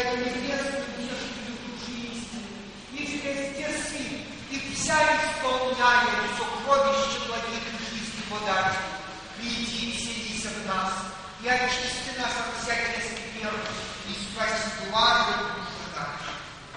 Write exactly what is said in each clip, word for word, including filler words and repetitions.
эту небесную внешнюю душу истины, и через те сын, и вся исполняет сокровище благих жизни подачи. Приди, вселися в нас, и очисти нас от всяких скверн, и спаси благо душу нашу.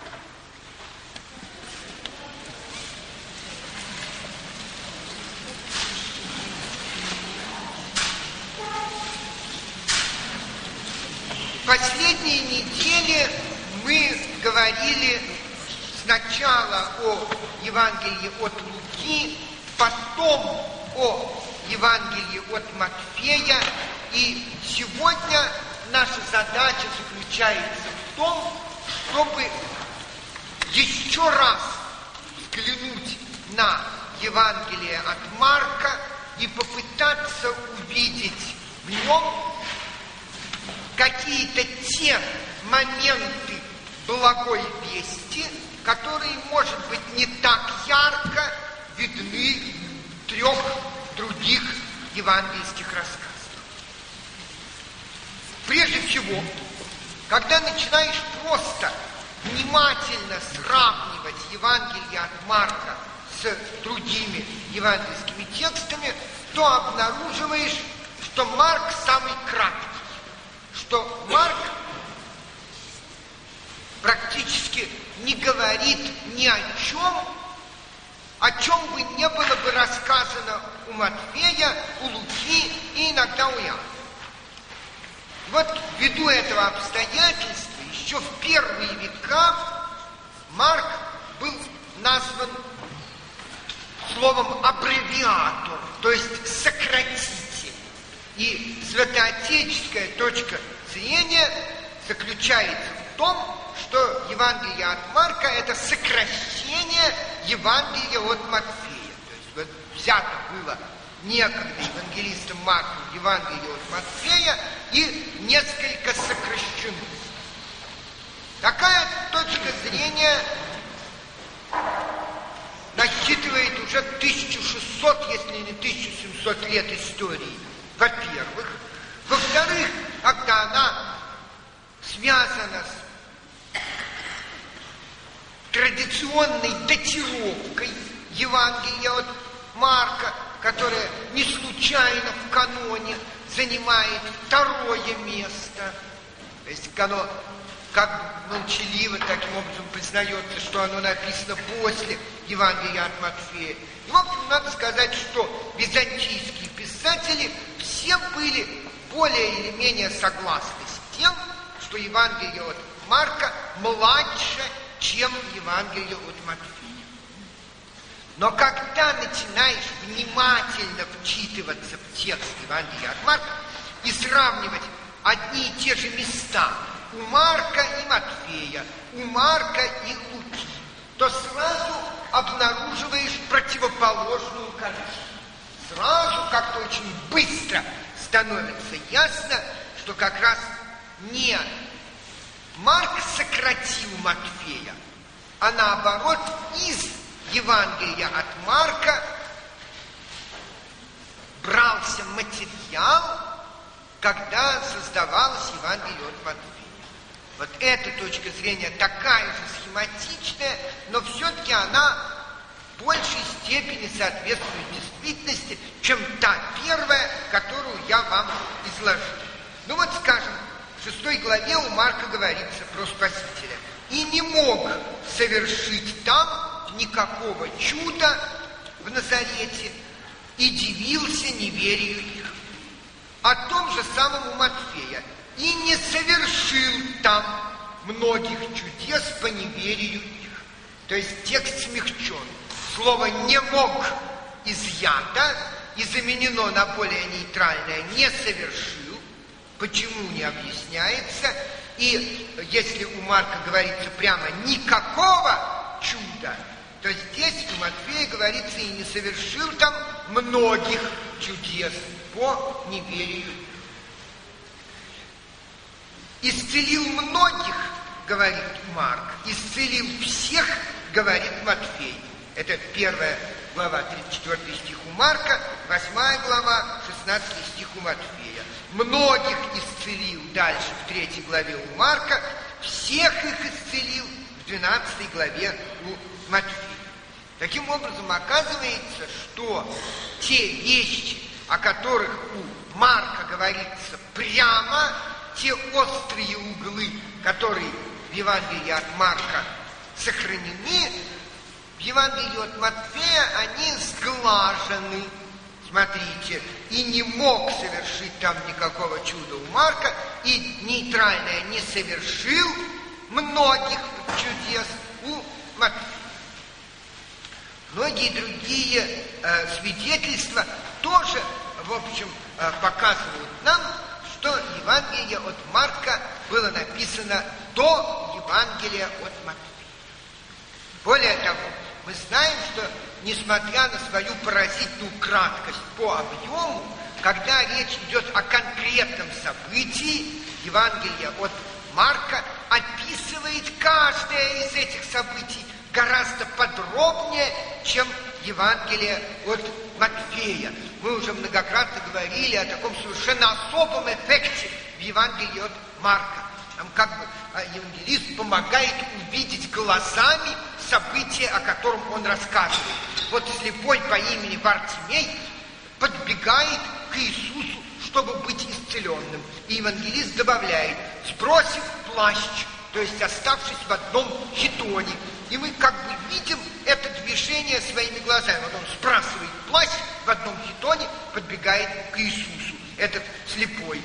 В последние недели мы говорили сначала о Евангелии от Луки, потом о Евангелии от Матфея, и сегодня наша задача заключается в том, чтобы еще раз взглянуть на Евангелие от Марка и попытаться увидеть в нем какие-то те моменты благой вести, которые, может быть, не так ярко видны в трех других евангельских рассказах. Прежде всего, когда начинаешь просто внимательно сравнивать Евангелие от Марка с другими евангельскими текстами, то обнаруживаешь, что Марк самый краткий, что Марк практически не говорит ни о чем, о чем бы не было бы рассказано у Матфея, у Луки и иногда у Иоанна. Вот ввиду этого обстоятельства еще в первые века Марк был назван словом аббревиатор, то есть сократитель. И святоотеческая точка зрения заключается в том, что Евангелие от Марка – это сокращение Евангелия от Матфея. То есть вот взято было некогда евангелистом Марком Евангелие от Матфея и несколько сокращено. Такая точка зрения насчитывает уже тысяча шестьсот, если не тысяча семьсот лет истории, во-первых. Во-вторых, когда она связана с традиционной датировкой Евангелия от Марка, которая не случайно в каноне занимает второе место. То есть оно как бы молчаливо таким образом признается, что оно написано после Евангелия от Матфея. И, в общем, надо сказать, что византийские писатели все были более или менее согласны с тем, что Евангелие от Марка младше, чем Евангелие от Матфея. Но когда начинаешь внимательно вчитываться в текст Евангелия от Марка и сравнивать одни и те же места у Марка и Матфея, у Марка и Луки, то сразу обнаруживаешь противоположную картину. Сразу как-то очень быстро становится ясно, что как раз не Марк сократил Матфея, а наоборот из Евангелия от Марка брался материал, когда создавалось Евангелие от Матфея. Вот эта точка зрения такая же схематичная, но все-таки она в большей степени соответствует действительности, чем та первая, которую я вам изложил. Ну вот, скажем, в шестой главе у Марка говорится про Спасителя. «И не мог совершить там никакого чуда в Назарете, и дивился неверию их». О том же самом у Матфея. «И не совершил там многих чудес по неверию их». То есть текст смягчен. Слово «не мог» изъято и заменено на более нейтральное «не совершил». Почему, не объясняется. И если у Марка говорится прямо «никакого чуда», то здесь у Матфея говорится «и не совершил там многих чудес по неверию». «Исцелил многих», говорит Марк, «исцелил всех», говорит Матфей. Это первая глава, тридцать четвёртый стих у Марка, восьмая глава, шестнадцатый стих у Матфея. «Многих исцелил» дальше в третьей главе у Марка, всех их исцелил в двенадцатой главе у Матфея. Таким образом, оказывается, что те вещи, о которых у Марка говорится прямо, те острые углы, которые в Евангелии от Марка сохранены, в Евангелии от Матфея они сглажены. Смотрите, и не мог совершить там никакого чуда у Марка, и нейтральное не совершил многих чудес у Матфея. Многие другие э, свидетельства тоже, в общем, э, показывают нам, что Евангелие от Марка было написано до Евангелия от Матфея. Более того, мы знаем, что, несмотря на свою поразительную краткость по объему, когда речь идет о конкретном событии, Евангелие от Марка описывает каждое из этих событий гораздо подробнее, чем Евангелие от Матфея. Мы уже многократно говорили о таком совершенно особом эффекте в Евангелии от Марка. Нам как бы евангелист помогает увидеть глазами событие, о котором он рассказывает. Вот слепой по имени Бартимей подбегает к Иисусу, чтобы быть исцеленным. И евангелист добавляет: сбросив плащ, то есть оставшись в одном хитоне. И мы как бы видим это движение своими глазами. Вот он сбрасывает плащ в одном хитоне, подбегает к Иисусу, этот слепой.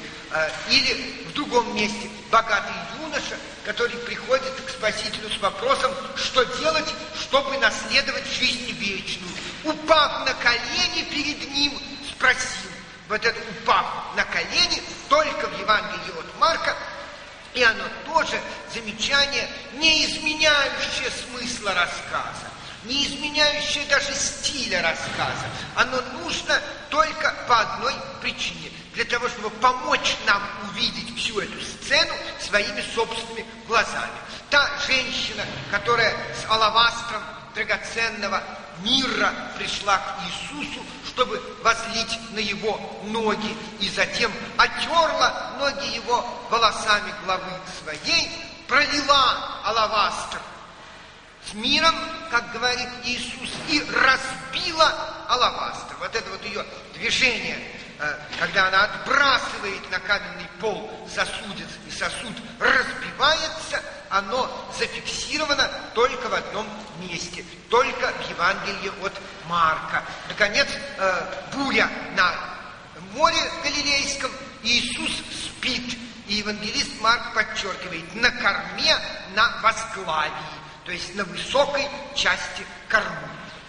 Или в другом месте богатый юноша, который приходит к Спасителю с вопросом, что делать, чтобы наследовать жизнь вечную. Упав на колени перед ним, спросил. Вот это упав на колени только в Евангелии от Марка. И оно тоже замечание, не изменяющее смысла рассказа, не изменяющее даже стиля рассказа. Оно нужно только по одной причине. Для того, чтобы помочь нам увидеть всю эту сцену своими собственными глазами. Та женщина, которая с алавастром драгоценного мирра пришла к Иисусу, чтобы возлить на его ноги, и затем отерла ноги его волосами главы своей, пролила алавастр с миром, как говорит Иисус, и разбила алавастр. Вот это вот ее движение, когда она отбрасывает на каменный пол сосудец, и сосуд разбивается, оно зафиксировано только в одном месте, только в Евангелии от Марка. Наконец, буря на море Галилейском, Иисус спит, и евангелист Марк подчеркивает: на корме, на возглавии, то есть на высокой части кормы.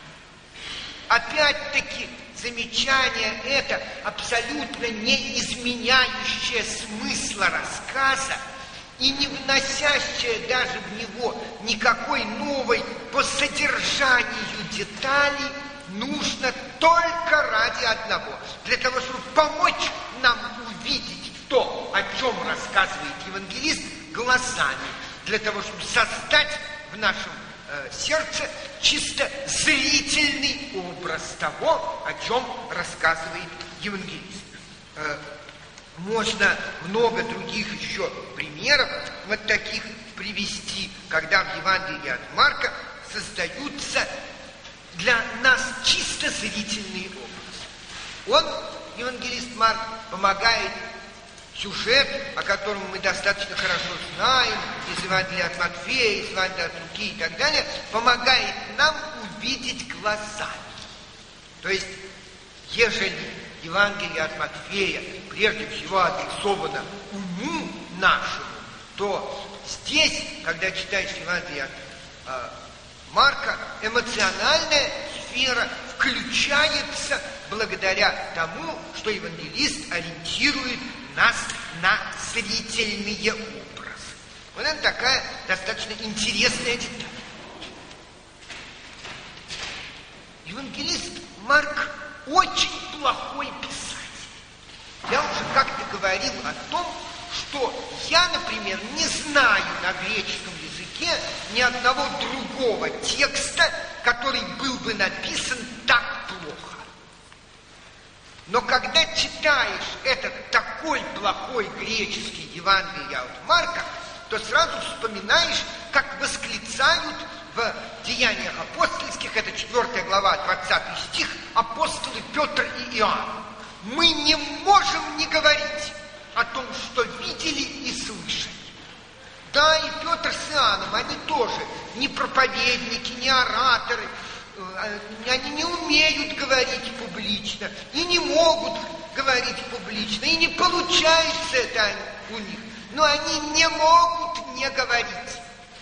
Опять-таки, замечание это, абсолютно не изменяющее смысла рассказа и не вносящее даже в него никакой новой по содержанию детали, нужно только ради одного. Для того, чтобы помочь нам увидеть то, о чем рассказывает евангелист, глазами. Для того, чтобы создать в нашем э, сердце чисто зрительный образ того, о чем рассказывает евангелист. Э, можно много других еще примеров вот таких привести, когда в Евангелии от Марка создаются для нас чисто зрительный образ. Он, евангелист Марк, помогает сюжет, о котором мы достаточно хорошо знаем, из Евангелия от Матфея, из Евангелия от Луки и так далее, помогает нам увидеть глазами. То есть, ежели Евангелие от Матфея прежде всего адресовано уму нашему, то здесь, когда читаешь Евангелие от э, Марка, эмоциональная сфера включается благодаря тому, что евангелист ориентирует нас на зрительные образы. Вот это такая достаточно интересная деталь. Евангелист Марк очень плохой писатель. Я уже как-то говорил о том, что я, например, не знаю на греческом языке ни одного другого текста, который был бы написан так плохо. Но когда читаешь этот такой плохой греческий Евангелие от Марка, то сразу вспоминаешь, как восклицают в Деяниях апостольских, это четвёртая глава, двадцатый стих, апостолы Петр и Иоанн. Мы не можем не говорить о том, что видели и слышали. Да, и Петр с Иоанном, они тоже не проповедники, не ораторы, они не умеют говорить публично, и не могут говорить публично, и не получается это у них. Но они не могут не говорить.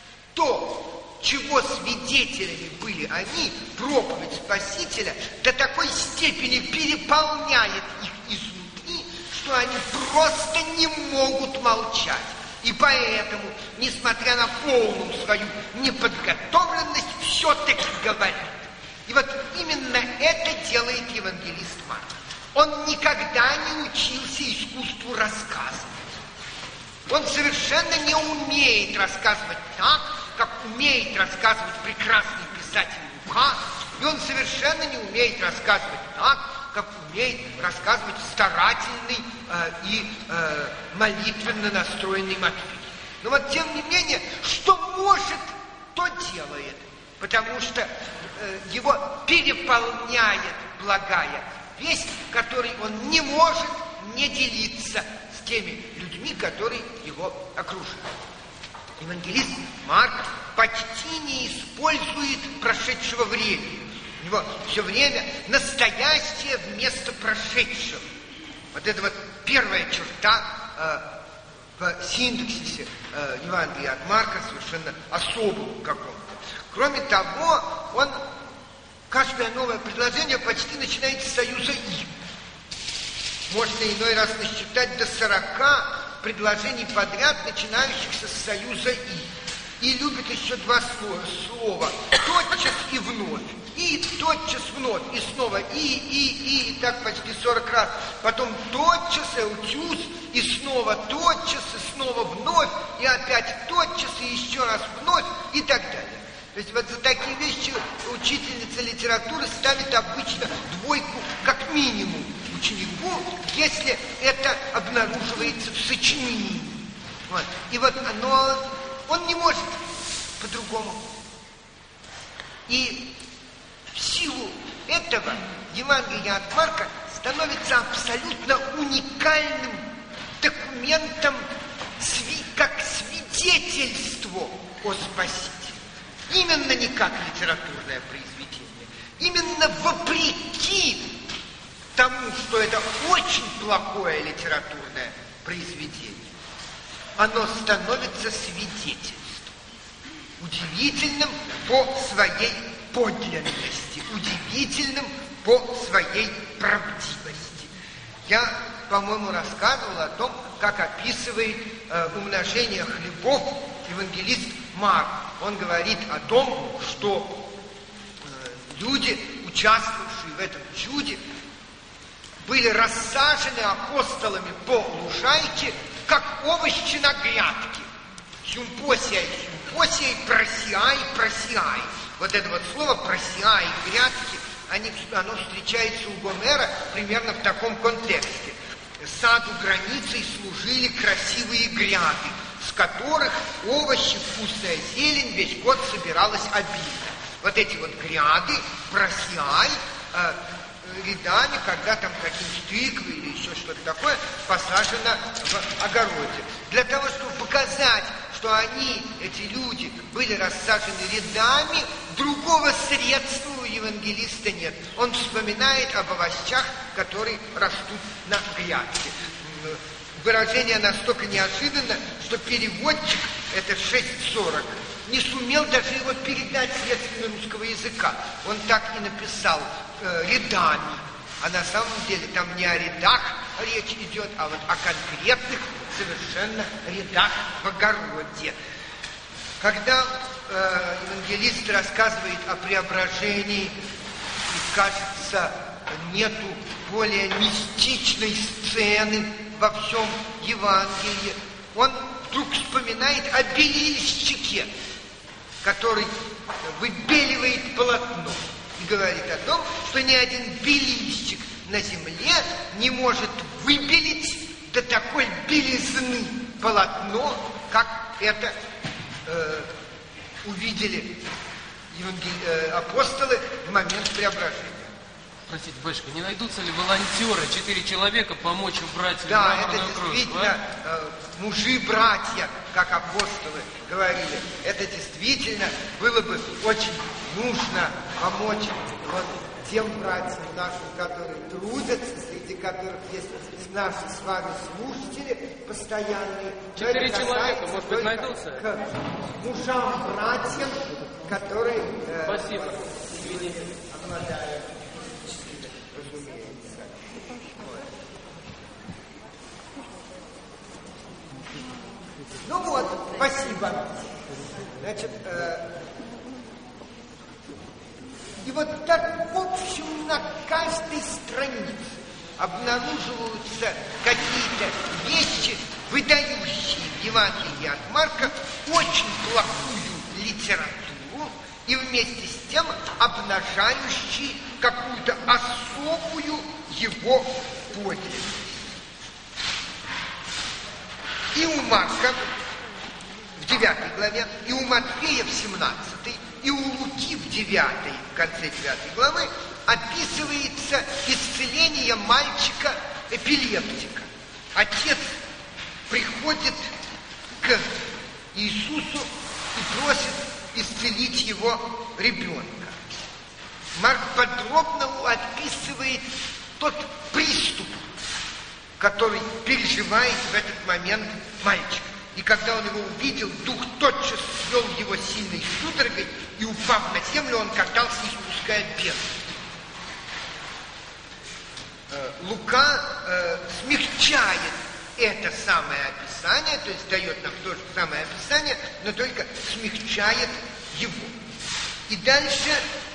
То, чего свидетелями были они, проповедь Спасителя, до такой степени переполняет их изнутри, что они просто не могут молчать. И поэтому, несмотря на полную свою неподготовленность, все-таки говорят. И вот именно это делает евангелист Марк. Он никогда не учился искусству рассказывать. Он совершенно не умеет рассказывать так, как умеет рассказывать прекрасный писатель Лука, и он совершенно не умеет рассказывать так, как умеет рассказывать старательный э, и э, молитвенно настроенный Матфей. Но вот тем не менее, что может, то делает, потому что э, его переполняет благая весть, которой он не может не делиться с теми людьми, которые его окружают. Евангелист Марк почти не использует прошедшего времени. У него все время настоящее вместо прошедшего. Вот это вот первая черта э, в синтаксисе э, Евангелия от Марка, совершенно особого какого-то. Кроме того, он каждое новое предложение почти начинается с союза «и». Можно иной раз насчитать до сорока предложений подряд, начинающихся с союза «и». И любит еще два слова «тотчас» и «вновь». И тотчас вновь, и снова и, и, и, и так почти сорок раз. Потом тотчас, эутюс, и снова тотчас, и снова вновь, и опять тотчас, и еще раз вновь, и так далее. То есть вот за такие вещи учительница литературы ставит обычно двойку как минимум ученику, если это обнаруживается в сочинении. Вот. И вот оно, он не может по-другому. И в силу этого Евангелие от Марка становится абсолютно уникальным документом как свидетельство о Спасителе. Именно не как литературное произведение. Именно вопреки тому, что это очень плохое литературное произведение, оно становится свидетельством. Удивительным по своей подлинности, удивительным по своей правдивости. Я, по-моему, рассказывал о том, как описывает э, умножение хлебов евангелист Марк. Он говорит о том, что э, люди, участвовавшие в этом чуде, были рассажены апостолами по лужайке, как овощи на грядке. Симпосия, симпосия, просиай, просиай. Вот это вот слово «просиай», «грядки», они, оно встречается у Гомера примерно в таком контексте. Саду границей служили красивые гряды, с которых овощи, вкусная зелень весь год собиралась обильно. Вот эти вот гряды, просиай, э, рядами, когда там какие-нибудь тыквы или еще что-то такое посажено в огороде. Для того, чтобы показать, что они, эти люди, были рассажены рядами, другого средства у евангелиста нет. Он вспоминает об овощах, которые растут на грядке. Выражение настолько неожиданно, что переводчик, это шесть сорок, не сумел даже его передать средствами русского языка. Он так и написал э, рядами. А на самом деле там не о рядах речь идет, а вот о конкретных совершенно рядах в огороде. Когда э, евангелист рассказывает о преображении, и, кажется, нету более мистичной сцены во всем Евангелии, он вдруг вспоминает о белильщике, который выбеливает полотно, и говорит о том, что ни один белильщик на земле не может выбелить до такой белизны полотно, как это э, увидели евангел... э, апостолы в момент преображения. Простите, батюшка, не найдутся ли волонтеры, четыре человека, помочь убрать да, мраморную это крошку? действительно А? э, мужи-братья, как апостолы говорили. Это действительно было бы очень нужно помочь вот тем братьям нашим, которые трудятся, среди которых есть наши с вами слушатели постоянные. Четыре человека, может быть, найдутся? К мужам-братьям, которые э, Спасибо. Извините. обладают. Ну вот, спасибо. Значит, э, и вот так, в общем, на каждой странице обнаруживаются какие-то вещи, выдающие в Евангелии от Марка очень плохую литературу и вместе с тем обнажающие какую-то особую его подлинность. И у Марка в девятой главе, и у Матфея в семнадцатой, и у Луки в девятой, в конце девятой главы, описывается исцеление мальчика-эпилептика. Отец приходит к Иисусу и просит исцелить его ребенка. Марк подробно описывает тот приступ, который переживает в этот момент мальчик. И когда он его увидел, дух тотчас свел его сильной судорогой, и, упав на землю, он катался, испуская бездну. Э, Лука э, смягчает это самое описание, то есть дает нам то же самое описание, но только смягчает его. И дальше,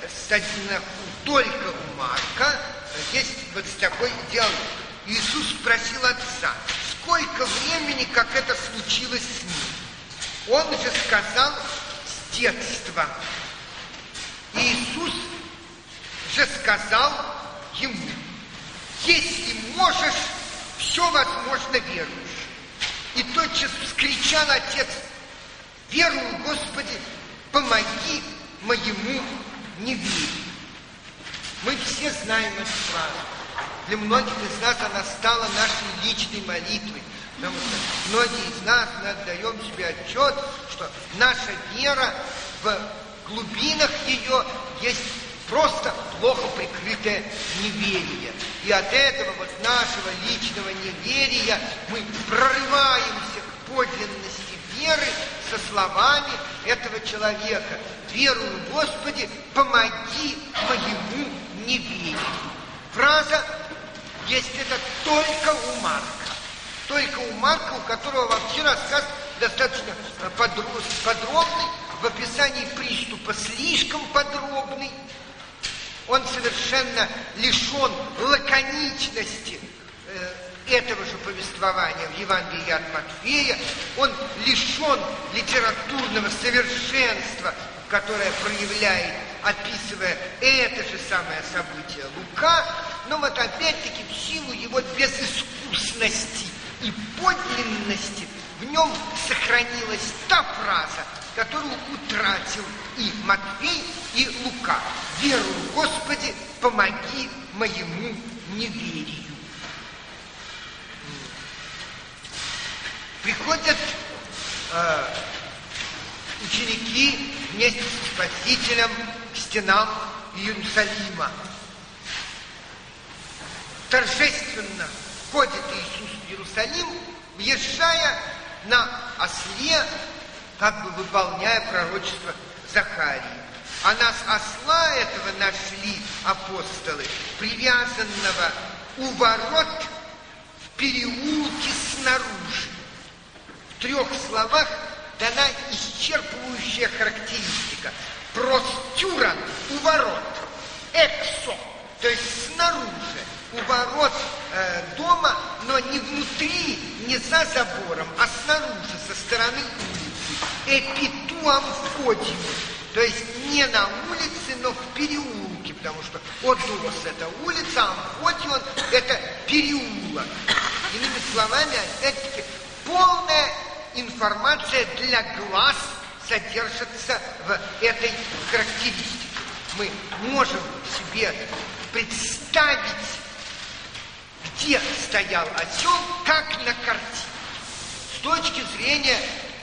только у Марка, есть вот такой диалог. Иисус спросил отца, сколько времени, как это случилось с ним? Он же сказал, с детства. Иисус же сказал ему, если можешь, все возможно веруешь. И тотчас вскричал отец, верую, Господи, помоги моему неверию. Мы все знаем эту фразу. Для многих из нас она стала нашей личной молитвой, потому что многие из нас, мы отдаем себе отчет, что наша вера в глубинах ее есть просто плохо прикрытое неверие. И от этого вот нашего личного неверия мы прорываемся к подлинности веры со словами этого человека. Верую, Господи, помоги моему неверию. Фраза есть это только у Марка. Только у Марка, у которого вообще рассказ достаточно подробный, в описании приступа слишком подробный. Он совершенно лишен лаконичности э, этого же повествования в Евангелии от Матфея. Он лишен литературного совершенства, которое проявляет, описывая это же самое событие Лука. Но вот опять-таки в силу его безыскусности и подлинности в нем сохранилась та фраза, которую утратил и Матфей, и Лука. Верую, Господи, помоги моему неверию. Приходят э, ученики вместе с Спасителем к стенам Иерусалима. Торжественно входит Иисус в Иерусалим, въезжая на осле, как бы выполняя пророчество Захарии. А нас осла этого нашли апостолы, привязанного у ворот в переулке снаружи. В трех словах дана исчерпывающая характеристика. Простюран у ворот, эксо, то есть снаружи, у ворот э, дома, но не внутри, не за забором, а снаружи, со стороны улицы. Эпитуам входим, то есть не на улице, но в переулке, потому что Одос — это улица, а Амфотион — это переулок. Иными словами, опять-таки, полная информация информация для глаз содержится в этой характеристике. Мы можем себе представить, где стоял осел, как на картине. С точки зрения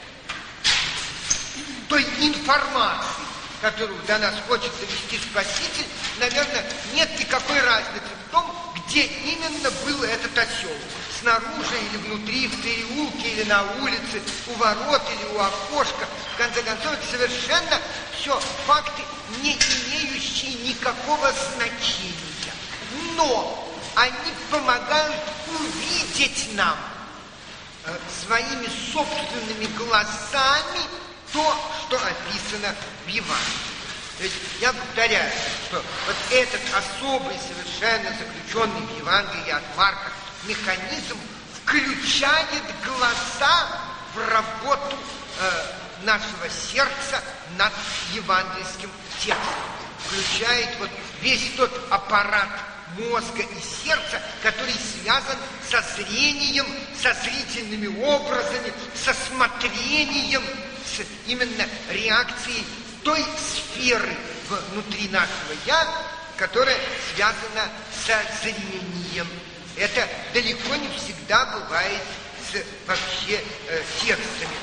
той информации, которую до нас хочет довести Спаситель, наверное, нет никакой разницы в том, где именно был этот осел. Снаружи или внутри, в переулке или на улице, у ворот или у окошка. В конце концов, это совершенно все факты, не имеющие никакого значения. Но они помогают увидеть нам э, своими собственными глазами то, что описано в Евангелии. То есть я повторяю, что вот этот особый, совершенно заключенный в Евангелии от Марка механизм включает глаза в работу э, нашего сердца над евангельским текстом. Включает вот весь тот аппарат мозга и сердца, который связан со зрением, со зрительными образами, со смотрением, с именно реакцией той сферы внутри нашего «я», которая связана со зрением. Это далеко не всегда бывает с вообще э, текстами.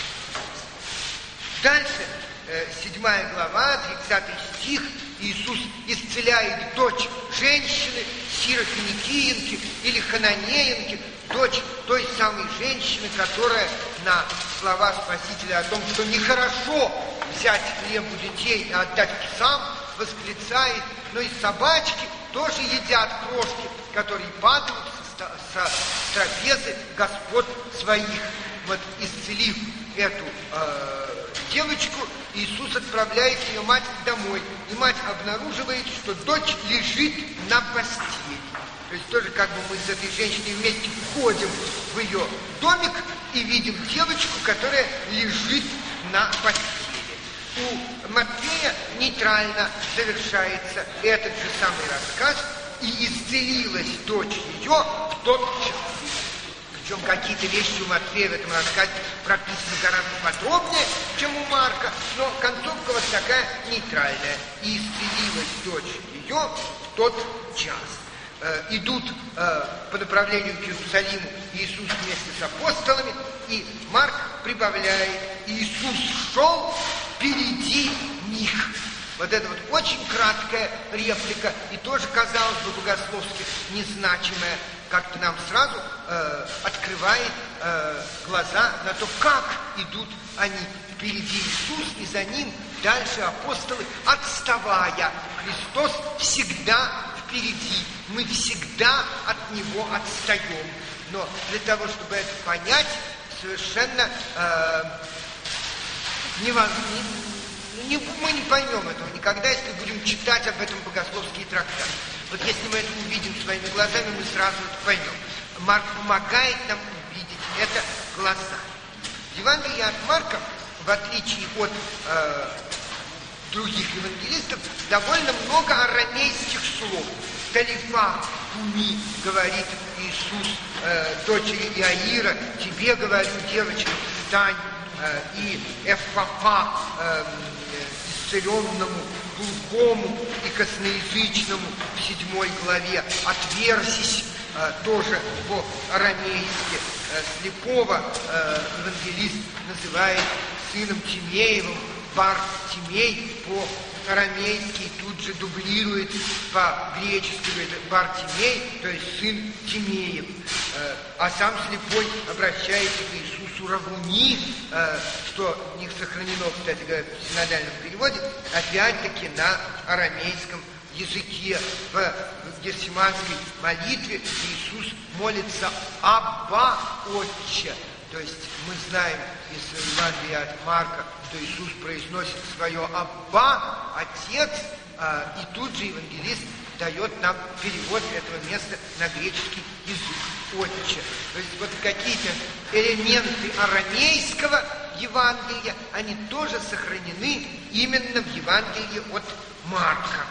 Дальше, э, седьмая глава, тридцатый стих. Иисус исцеляет дочь женщины, сирофиникиянки или хананеянки, дочь той самой женщины, которая на слова Спасителя о том, что нехорошо взять хлеб у детей и отдать псам, восклицает, но и собачки тоже едят крошки, которые падают со, со трапезы господ своих. Вот исцелив эту э, девочку, Иисус отправляет ее мать домой. И мать обнаруживает, что дочь лежит на постели. То есть тоже как бы мы с этой женщиной вместе входим в ее домик и видим девочку, которая лежит на постели. У Матфея нейтрально завершается этот же самый рассказ, и исцелилась дочь ее в тот час. Причем какие-то вещи у Матфея в этом рассказе прописаны гораздо подробнее, чем у Марка, но концовка вот такая нейтральная. И исцелилась дочь ее в тот час. Э, идут э, по направлению к Иерусалиму Иисус вместе с апостолами, и Марк прибавляет: Иисус шел впереди них. Вот это вот очень краткая реплика, и тоже, казалось бы, богословски незначимая, как-то нам сразу э, открывает э, глаза на то, как идут они впереди Иисус, и за ним дальше апостолы, отставая. Христос всегда впереди, мы всегда от Него отстаем. Но для того, чтобы это понять, совершенно э, невозможно. Не, мы не поймем этого никогда, если будем читать об этом богословские трактаты. Вот если мы это увидим своими глазами, мы сразу это поймем. Марк помогает нам увидеть это глазами. В Евангелии от Марка, в отличие от э, других евангелистов, довольно много арамейских слов. Талифа куми, говорит Иисус э, дочери Иаира, тебе говорю, девочка, встань. Э, и эффафа, э, исцеленному, глухому и косноязычному в седьмой главе, отверзись, э, тоже по-арамейски. Э, слепого э, евангелист называет сыном Тимеевым, Бар-Тимей по-арамейски, и тут же дублирует по-гречески, говорит Бар-Тимей, то есть сын Тимеев. Э, а сам слепой обращается к Иисусу Равуни, э, что у них сохранено, кстати говоря, в синодальном переводе, опять-таки на арамейском языке. В гефсиманской молитве Иисус молится «Абба, Отче». То есть мы знаем из Евангелия от Марка, что Иисус произносит свое «Абба», «Отец», э, и тут же евангелист дает нам перевод этого места на греческий язык «Отче». То есть вот какие-то элементы арамейского Евангелия, они тоже сохранены именно в Евангелии от Марка.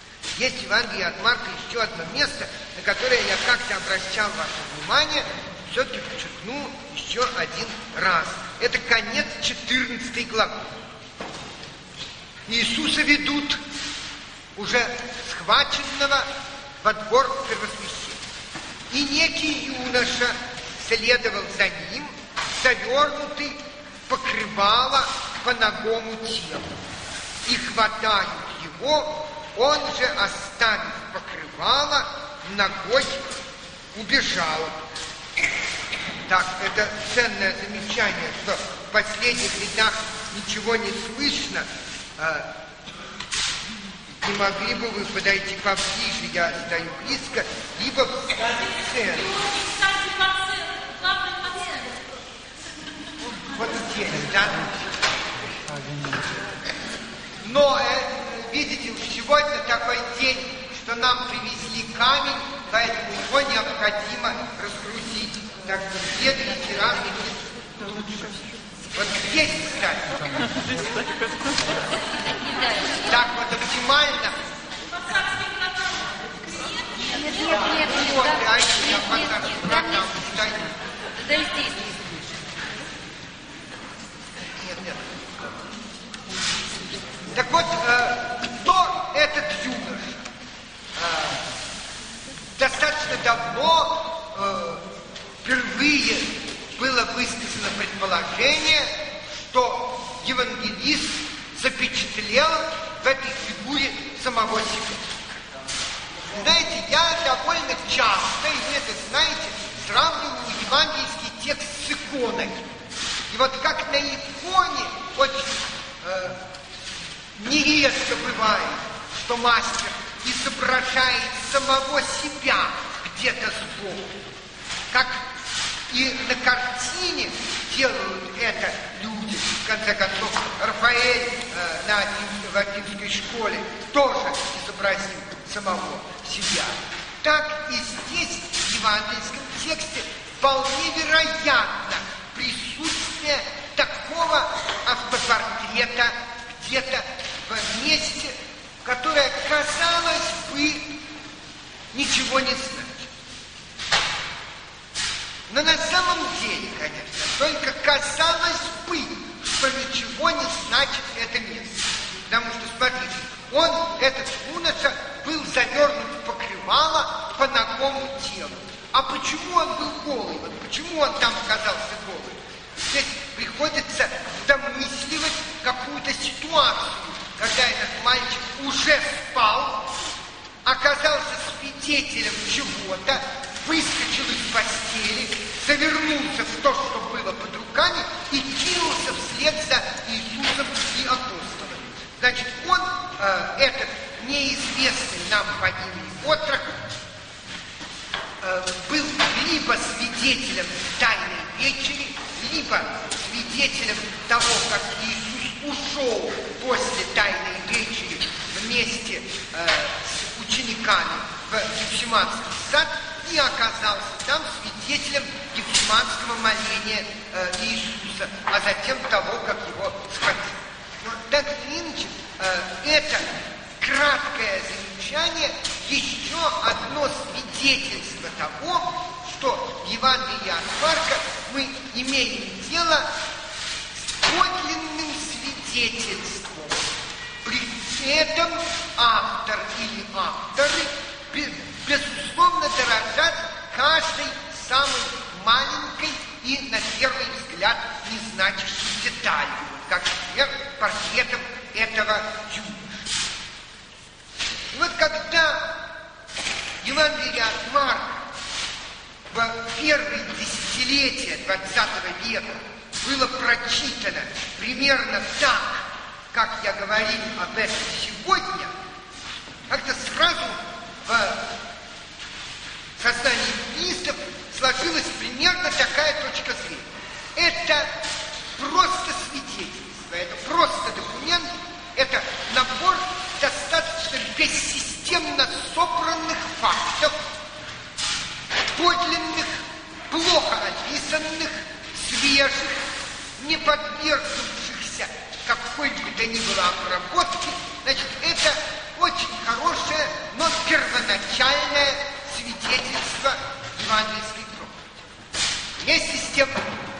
Есть в Евангелии от Марка еще одно место, на которое я как-то обращал ваше внимание. все-таки подчеркну еще один раз. Это конец четырнадцатой главы. Иисуса ведут уже схваченного во двор первосвященника. И некий юноша следовал за ним, завернутый в покрывало по нагому телу. И хватают его, он же, оставив покрывало, ногой убежал. Так, это ценное замечание, что в последних рядах ничего не слышно. А, не могли бы вы подойти поближе, я стою близко, либо в центр. Вот здесь, да? Но, э, видите, уж сегодня такой день, что нам привезли камень, поэтому его необходимо разгрузить. Так что в следующий раз лучше. Вот здесь, кстати. Так вот оптимально. Нет, нет, нет, нет. Вот, Да, а нет, я нет, покажу, нет, как да, там нет. стоит. Да и здесь. Нет, нет. Так вот, э, кто этот юноша? Э, достаточно давно э, впервые было высказано предположение, что евангелист запечатлел в этой фигуре самого себя. Знаете, я довольно часто, и вы это знаете, сравниваю евангельский текст с иконой. И вот как на иконе очень э, нередко бывает, что мастер изображает самого себя где-то сбоку. Как и на картине делают это люди. В конце концов, Рафаэль э, на Афин, в Афинской школе тоже изобразил самого себя. Так и здесь, в евангельском тексте, вполне вероятно присутствие такого автопортрета где-то в месте, которое, казалось бы, ничего не значит. Но на самом деле, конечно, только казалось бы, что ничего не значит это место. Потому что, смотрите, он, этот юноша, был завернут в покрывало по нагому телу. А почему он был голый? Вот почему он там оказался голый? Здесь приходится домысливать какую-то ситуацию, когда этот мальчик уже спал, оказался свидетелем чего-то, выскочил из постели, завернулся в то, что было под руками, и кинулся вслед за Иисусом и апостолами. Значит, он, э, этот неизвестный нам по имени отрок, э, был либо свидетелем Тайной вечери, либо свидетелем того, как Иисус ушел после Тайной вечери вместе э, с учениками в Гефсиманский сад и оказался там свидетелем Гефсиманского моления э, Иисуса, а затем того, как его схватили. Но так или иначе, э, это краткое замечание еще одно свидетельство того, что в Евангелии от Марка мы имеем дело с подлинным свидетельством. При этом автор или авторы безусловно дорожат каждой самой маленькой и, на первый взгляд, незначащей деталью, как, например, портретом этого юноши. И вот когда Евангелие от Марка в первые десятилетия двадцатого века было прочитано примерно так, как я говорил об этом сегодня, как-то сразу в сознании буддистов сложилась примерно такая точка зрения. Это просто свидетельство, это просто документ, это набор достаточно бессистемно собранных фактов, подлинных, плохо описанных, свежих, не подвергнувшихся какой бы то ни было обработке. Значит, это очень хорошее, но первоначальное свидетельство евангельской проповеди. Вместе с тем,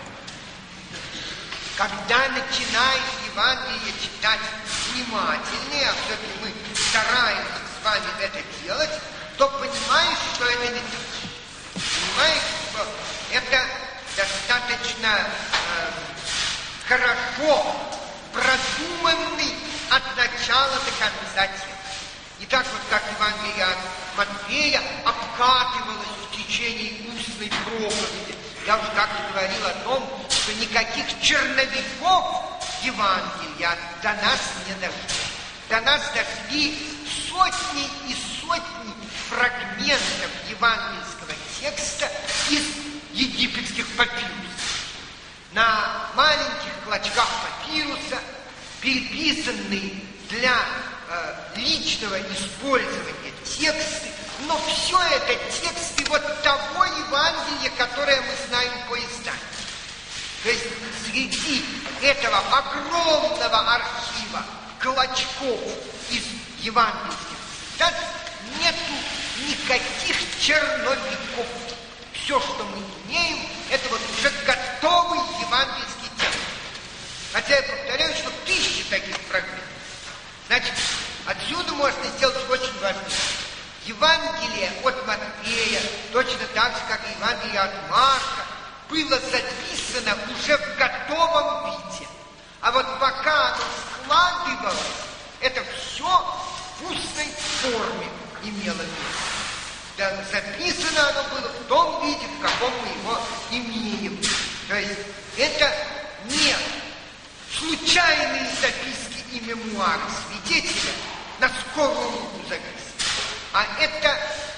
когда начинаешь Евангелие читать внимательнее, а все-таки мы стараемся с вами это делать, то понимаешь, что это не так. Понимаешь, что это достаточно э, хорошо продуманный от начала до конца текст. И так вот, как Евангелие от Матфея обкатывалось в течение устной проповеди. Я уже как-то говорил о том, что никаких черновиков Евангелия до нас не дошли. До нас дошли сотни и сотни фрагментов евангельского текста из египетских папирусов. На маленьких клочках папируса, переписанные для э, личного использования тексты, но все это тексты вот того Евангелия, которое мы знаем по изданию. То есть среди этого огромного архива клочков из евангельских цитат нету никаких черновиков. Все, что мы имеем, это вот уже готовый евангельский текст. Хотя я повторяю, что тысячи таких фрагментов. Значит, отсюда можно сделать очень важную вещь. Евангелие от Матфея, точно так же, как и Евангелие от Марка, было записано уже в готовом виде. А вот пока оно складывалось, это все в устной форме имело место. Да, записано оно было в том виде, в каком мы его имеем. То есть это не случайные записки и мемуары свидетеля на скорую руку записаны, а это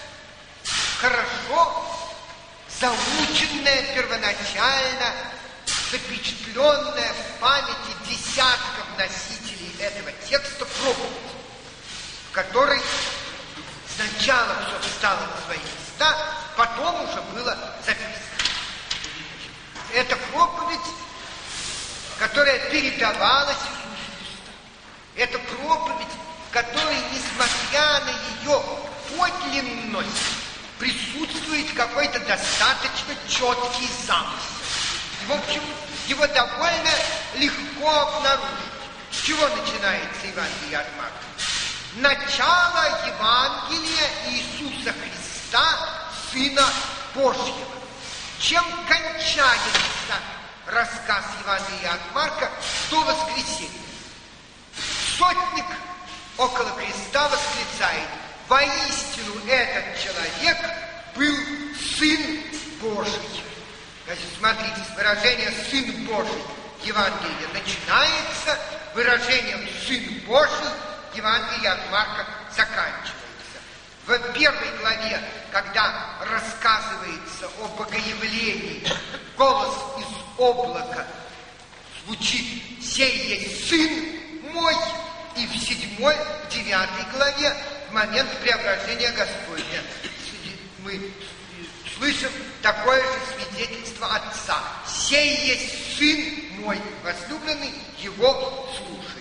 хорошо заученная первоначально, запечатленная в памяти десятков носителей этого текста проповедь, в которой сначала все встало на свои места, потом уже было записано. Это проповедь, которая передавалась из уст в уста. Это проповедь, в которой, несмотря на ее подлинность, присутствует какой-то достаточно четкий замысел. В общем, его довольно легко обнаружить. С чего начинается Евангелие от Марка? Начало Евангелия Иисуса Христа, Сына Божьего. Чем кончается рассказ Евангелия от Марка до воскресения? Сотник около креста восклицает: воистину этот человек был Сын Божий. Значит, смотрите, выражение «Сын Божий» Евангелие начинается, выражением «Сын Божий» Евангелие от Марка заканчивается. В первой главе, когда рассказывается о богоявлении, голос из облака звучит: «Сей есть Сын мой», и в седьмой, в девятой главе, в момент преображения Господня, мы слышим такое же свидетельство Отца: «Сей есть Сын мой возлюбленный, его слушайте».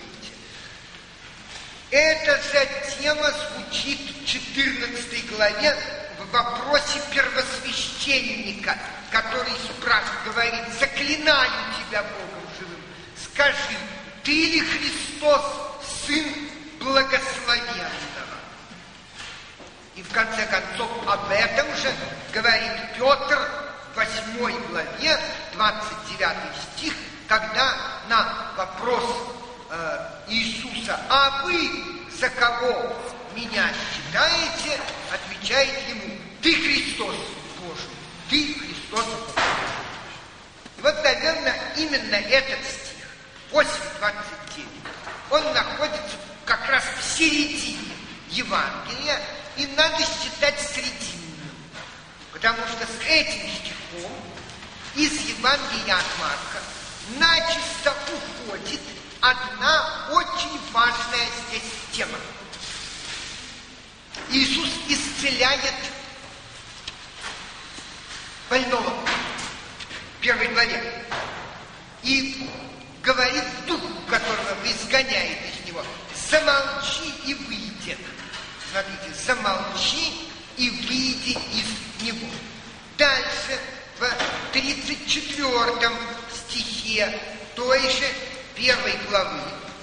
Эта же тема звучит в четырнадцатой главе в вопросе первосвященника, который спрашивает, говорит: «Заклинаю тебя Богом живым, скажи, ты ли Христос, Сын Благословенного?» И в конце концов об этом же говорит Петр в восьмой главе, двадцать девятый стих, когда на вопрос э, Иисуса: «А вы за кого меня считаете?» отвечает ему: «Ты Христос Божий, ты Христос Божий». И вот, наверное, именно этот стих, восемь двадцать девять, он находится как раз в середине Евангелия, и надо считать срединным, потому что с этим стихом из Евангелия от Марка начисто уходит одна очень важная здесь тема. Иисус исцеляет больного в первой главе и говорит духу, которого изгоняет из него: «Замолчи и выйди». Смотрите, «замолчи и выйди из него». Дальше в тридцать четвёртом стихе той же первой главы,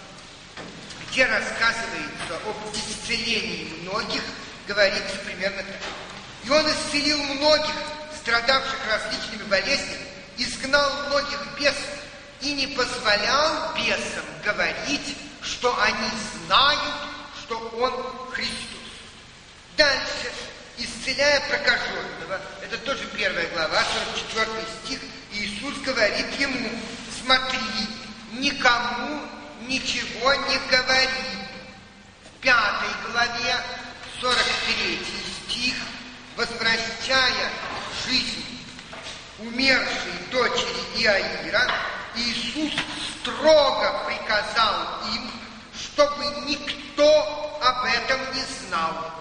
где рассказывается об исцелении многих, говорится примерно так. И он исцелил многих, страдавших различными болезнями, изгнал многих бесов и не позволял бесам говорить, что они знают, что он Христос. Дальше, исцеляя прокаженного, это тоже первая глава, сорок четвёртый стих, Иисус говорит ему: смотри, никому ничего не говори. В пятой главе, сорок третий стих, возвращая жизнь умершей дочери Иаира, Иисус строго приказал им, чтобы никто об этом не знал.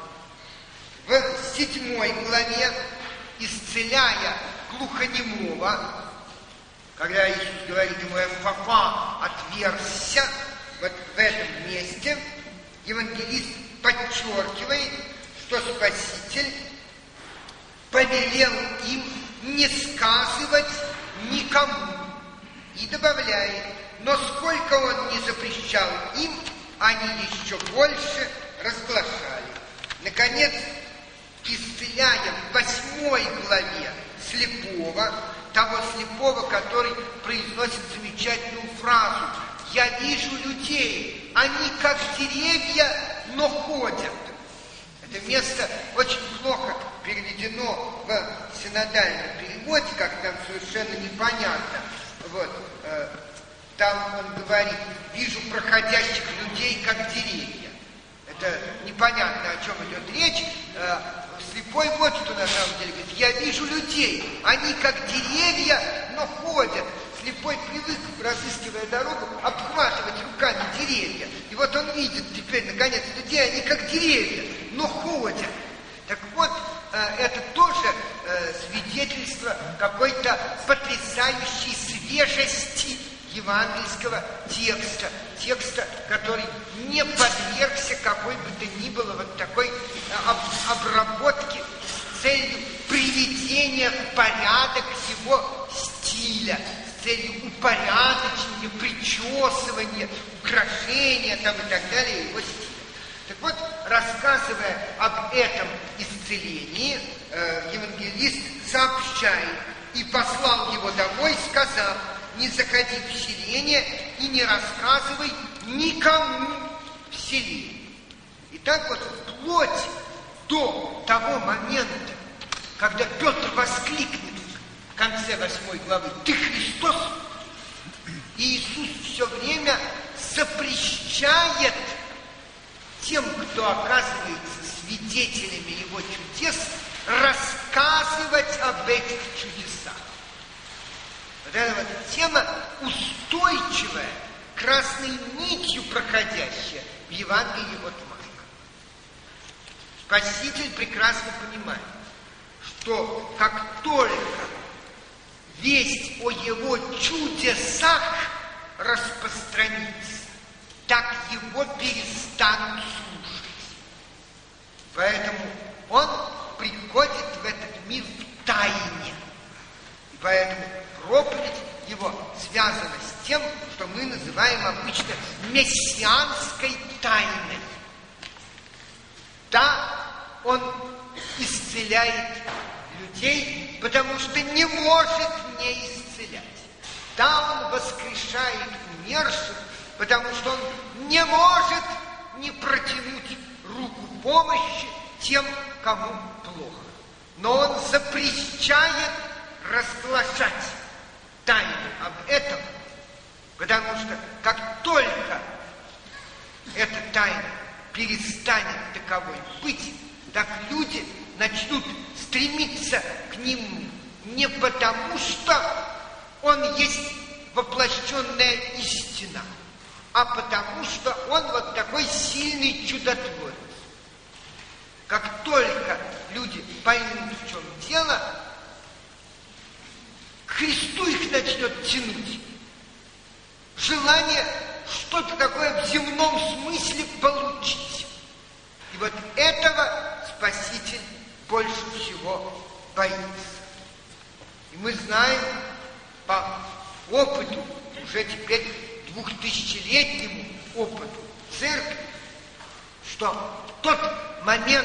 В седьмой главе, исцеляя глухонемого, когда Иисус говорит ему: «Эффафа, отверзся», вот в этом месте евангелист подчеркивает, что Спаситель повелел им не сказывать никому. И добавляет: но сколько он не запрещал им, они еще больше разглашали. Наконец, исцеляя в восьмой главе слепого, того слепого, который произносит замечательную фразу: «Я вижу людей, они как деревья, но ходят». Это место очень плохо переведено в синодальном переводе, как нам совершенно непонятно. Вот, э, там он говорит: «Вижу проходящих людей, как деревья». Это непонятно, о чем идет речь. Э, слепой вот что на самом деле говорит: «Я вижу людей, они как деревья, но ходят». Слепой привык, разыскивая дорогу, обхватывать руками деревья. И вот он видит теперь, наконец, людей, они как деревья, но ходят. Так вот, это тоже свидетельство какой-то потрясающей свежести евангельского текста. Текста, который не подвергся какой бы то ни было вот такой обработке с целью приведения в порядок его стиля, с целью упорядочения, причесывания, украшения там и так далее его стиля. Так вот, рассказывая об этом исцелении, э, евангелист сообщает: «И послал его домой, сказав: не заходи в селение и не рассказывай никому в селении». И так вот, вплоть до того момента, когда Петр воскликнет в конце восьмой главы: «Ты Христос!», Иисус все время запрещает тем, кто оказывается свидетелями его чудес, рассказывать об этих чудесах. Вот эта вот тема устойчивая, красной нитью проходящая в Евангелии от Марка. Спаситель прекрасно понимает, что как только весть о его чудесах распространится, так его перестанут слушать. Поэтому он приходит в этот мир в тайне. И поэтому проповедь его связана с тем, что мы называем обычно мессианской тайной. Да, он исцеляет людей, потому что не может не исцелять. Да, он воскрешает умерших, потому что он не может не протянуть руку помощи тем, кому плохо. Но он запрещает разглашать тайну об этом, потому что как только эта тайна перестанет таковой быть, так люди начнут стремиться к нему не потому, что он есть воплощенная истина, а потому что он вот такой сильный чудотворец. Как только люди поймут, в чем дело, к Христу их начнет тянуть желание что-то такое в земном смысле получить. И вот этого Спаситель больше всего боится. И мы знаем по опыту, уже теперь двухтысячелетнему опыту церкви, что в тот момент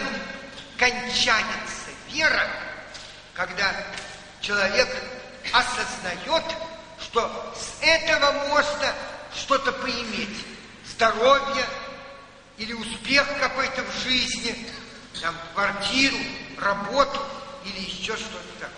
кончается вера, когда человек осознает, что с этого можно что-то поиметь. Здоровье или успех какой-то в жизни, там, квартиру, работу или еще что-то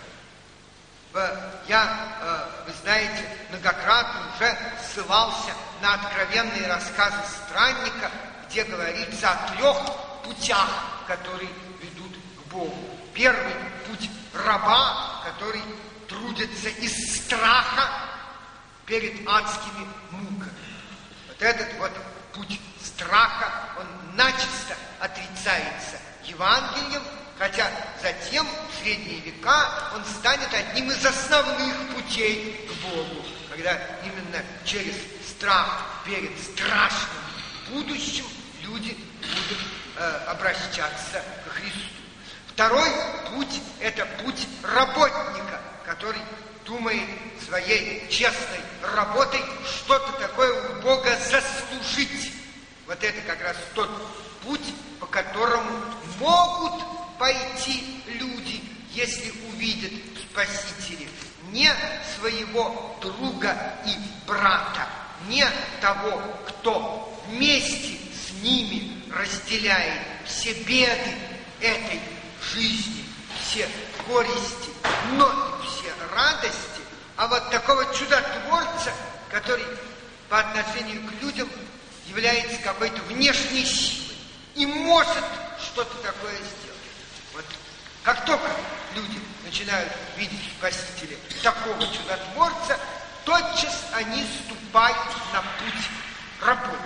такое. Я, вы знаете, многократно уже ссылался на откровенные рассказы странника, где говорится о трех путях, которые ведут к Богу. Первый путь раба, который трудится из страха перед адскими муками. Вот этот вот путь страха, он начисто отрицается Евангелием, хотя затем, в средние века, он станет одним из основных путей к Богу, когда именно через страх перед страшным будущим люди будут э, обращаться к Христу. Второй путь – это путь работника, который думает своей честной работой что-то такое у Бога заслужить. Вот это как раз тот путь, по которому могут пойти люди, если увидят Спасителя. Не своего друга и брата, не того, кто вместе с ними разделяет все беды этой жизни, все горести, но и все радости, а вот такого чудотворца, который по отношению к людям является какой-то внешней силой и может что-то такое сделать. Вот как только люди начинают видеть в Спасителе такого чудотворца, тотчас они ступают на путь работника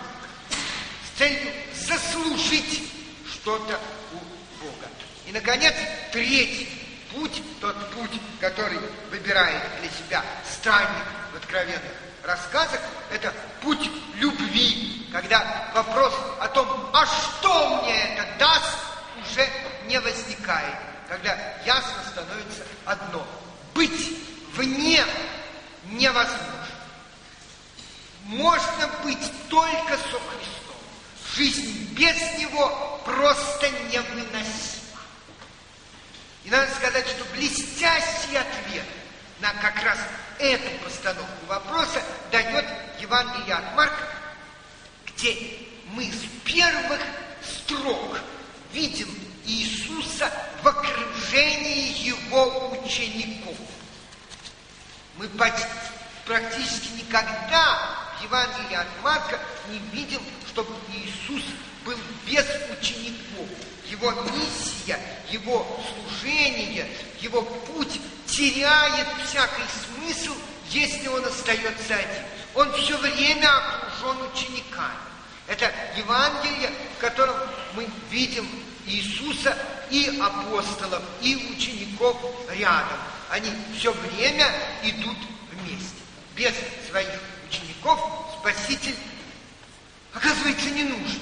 с целью заслужить что-то у Бога. И, наконец, третий путь, тот путь, который выбирает для себя странник в откровенных рассказах, это путь любви, когда вопрос о том, а что мне это даст, уже не возникает, когда ясно становится одно: быть вне невозможно. Можно быть только со Христом. Жизнь без Него просто невыносима. И надо сказать, что блестящий ответ на как раз эту постановку вопроса дает Евангелие от Марка, где мы с первых строк видим Иисуса в окружении Его учеников. Мы практически никогда в Евангелии от Марка не видим, чтобы Иисус был без учеников. Его миссия, его служение, его путь теряет всякий смысл, если он остается один. Он все время окружен учениками. Это Евангелие, в котором мы видим Иисуса и апостолов, и учеников рядом. Они все время идут вместе. Без своих учеников Спаситель, оказывается, не нужен.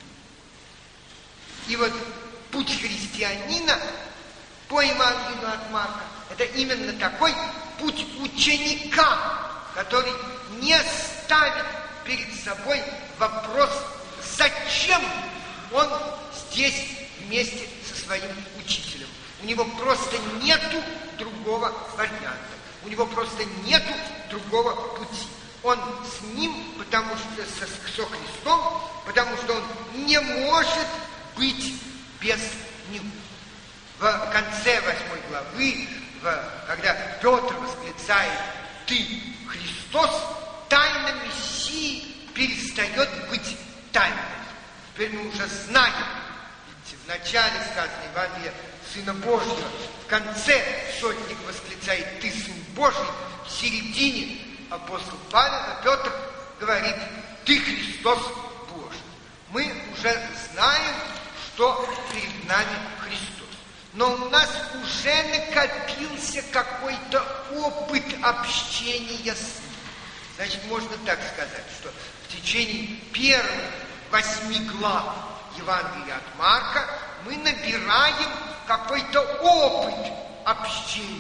И вот путь христианина по Евангелию от Марка – это именно такой путь ученика, который не ставит перед собой вопрос, зачем он здесь вместе со своим учителем. У него просто нету другого варианта, у него просто нету другого пути. Он с ним, потому что со, со Христом, потому что он не может быть без него. В конце восьмой главы, в, когда Петр восклицает «Ты Христос», тайна Мессии перестает быть тайной. Теперь мы уже знаем, видите, в начале сказано Евангелие Сына Божьего, в конце сотник восклицает «Ты Сын Божий», в середине апостол Павел, Петр говорит «Ты Христос Божий». Мы уже знаем, что перед нами Христос. Но у нас уже накопился какой-то опыт общения с Ним. Значит, можно так сказать, что в течение первых восьми глав Евангелия от Марка мы набираем какой-то опыт общения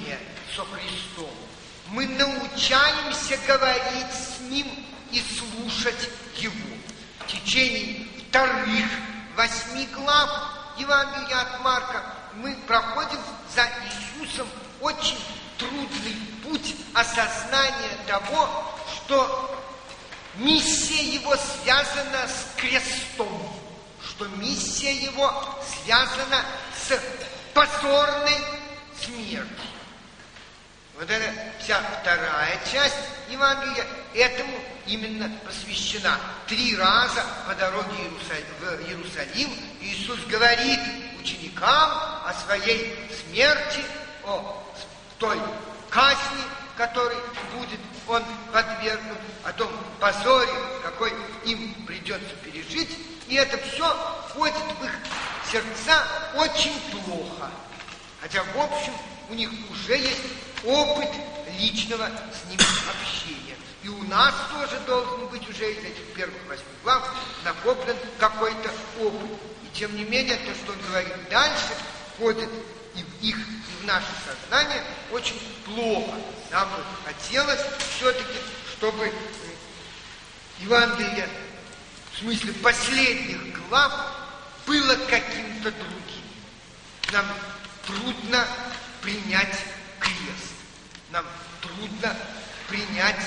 со Христом, мы научаемся говорить с Ним и слушать Его. В течение вторых восьми глав Евангелия от Марка мы проходим за Иисусом очень трудный путь осознания того, что миссия Его связана с крестом, что миссия Его связана с позорной смертью. Вот эта вся вторая часть Евангелия этому именно посвящена. Три раза по дороге в Иерусалим Иисус говорит ученикам о своей смерти, о той казни, которой будет он подвергнут, о том позоре, какой им придется пережить. И это все входит в их сердца очень плохо. Хотя, в общем, у них уже есть опыт личного с ним общения. И у нас тоже должен быть уже из этих первых восьми глав накоплен какой-то опыт. И тем не менее, то, что он говорит дальше, входит и в их, и в наше сознание очень плохо. Нам бы хотелось все-таки, чтобы Евангелие, в смысле последних глав, было каким-то другим. Нам трудно принять крест. Нам трудно принять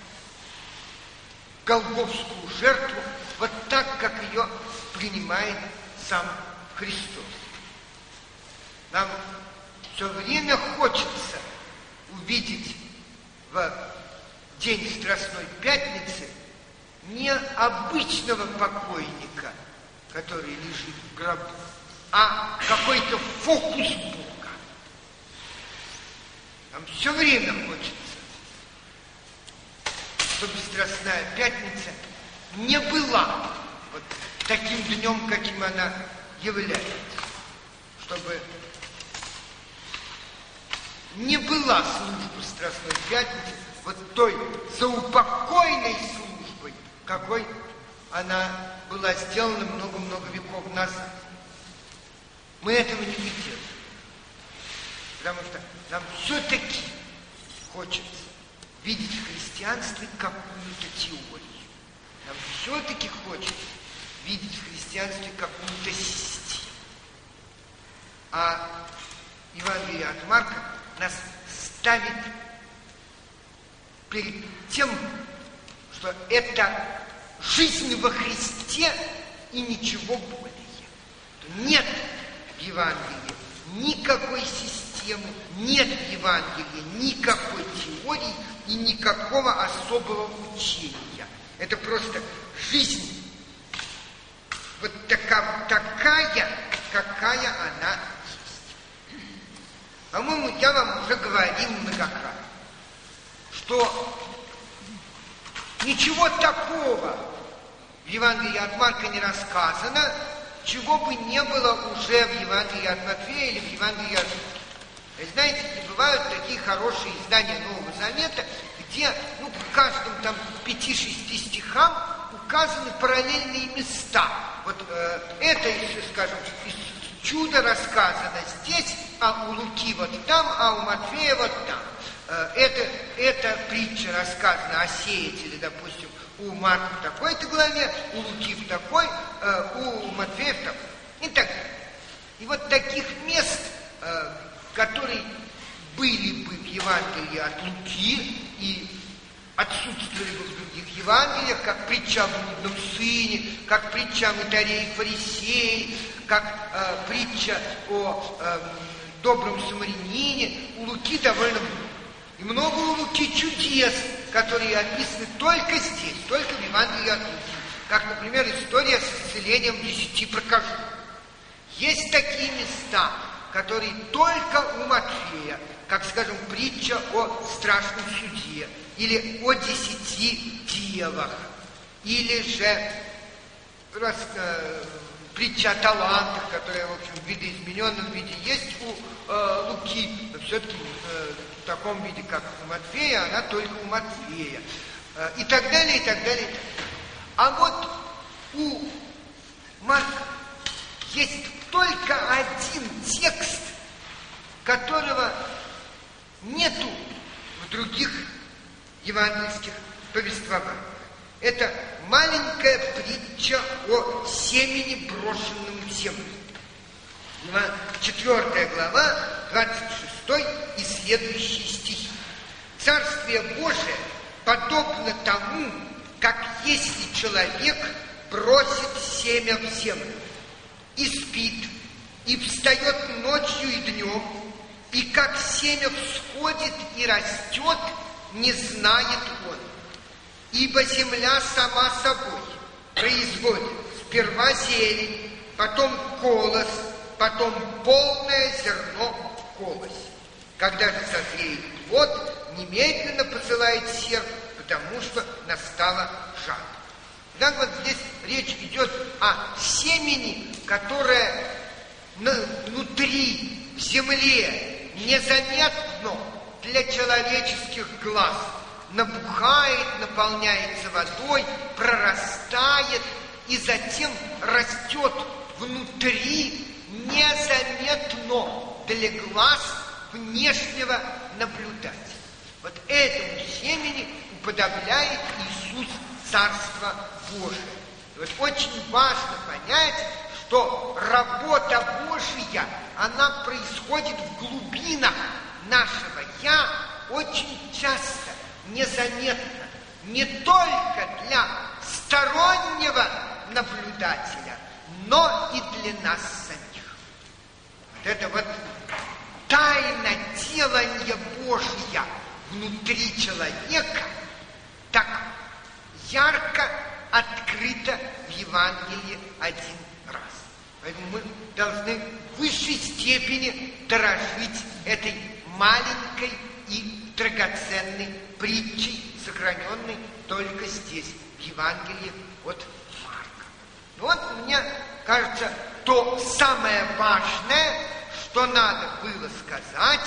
голгофскую жертву вот так, как ее принимает сам Христос. Нам все время хочется увидеть в день Страстной Пятницы не обычного покойника, который лежит в гробу, а какой-то фокус Бога. Нам все время хочется, чтобы Страстная Пятница не была вот таким днем, каким она является, чтобы не была служба Страстной Пятницы вот той заупокойной службой, какой она была сделана много-много веков назад. Мы этого не хотим, потому что нам все-таки хочется видеть в христианстве какую-то теорию. Нам все-таки хочется видеть в христианстве какую-то систему. А Евангелие от Марка нас ставит перед тем, что это жизнь во Христе и ничего более. Нет в Евангелии никакой системы, нет в Евангелии никакой теории и никакого особого учения. Это просто жизнь вот такая, такая, какая она есть. По-моему, я вам уже говорил многократно, что ничего такого в Евангелии от Марка не рассказано, чего бы не было уже в Евангелии от Матфея или в Евангелии от Луки. Вы знаете, бывают такие хорошие издания Нового Завета, где ну, в каждом там пяти-шести стихам указаны параллельные места. Вот э, это, скажем, из чуда рассказано здесь, а у Луки вот там, а у Матфея вот там. Э, это, эта притча рассказана о сеятеле, допустим, у Марка в такой-то главе, у Луки в такой, э, у Матфея в такой. И так далее. И вот таких мест, э, которые были бы в Евангелии от Луки и отсутствовали бы в других Евангелиях, как притча о блудном сыне, как притча о мытаре и фарисее, как э, притча о э, добром самарянине, у Луки довольно много. И много у Луки чудес, которые описаны только здесь, только в Евангелии от Луки. Как, например, история с исцелением десяти прокаженных. Есть такие места, которые только у Матфея, как, скажем, притча о страшном суде, или о десяти девах, или же раз, э, притча о талантах, которая, в общем, в видоизмененном виде есть у э, Луки, но все-таки э, в таком виде, как у Матфея, она только у Матфея. Э, и так далее, и так далее, и так далее. А вот у Марка есть только один текст, которого нету в других евангельских повествованиях. Это маленькая притча о семени, брошенном в землю. Четвертая глава, двадцать шестой и следующие стихи. Царствие Божие подобно тому, как если человек бросит семя в землю и спит, и встает ночью и днем, и как семя всходит и растет, не знает он. Ибо земля сама собой производит сперва зелень, потом колос, потом полное зерно в колосе. Когда же созреет плод, немедленно посылает серп, потому что настала жатва. Так вот здесь речь идет о семени, которое внутри, в земле, незаметно для человеческих глаз набухает, наполняется водой, прорастает и затем растет внутри незаметно для глаз внешнего наблюдателя. Вот этому семени уподобляет Иисус Царство Божие. И вот очень важно понять, что работа Божия, она происходит в глубинах нашего «я» очень часто, незаметно, не только для стороннего наблюдателя, но и для нас самих. Вот это вот тайна делания Божия внутри человека так ярко открыто в Евангелии один раз. Поэтому мы должны в высшей степени дорожить этой маленькой и драгоценной притчей, сохраненной только здесь, в Евангелии от Марка. Ну вот, мне кажется, то самое важное, что надо было сказать,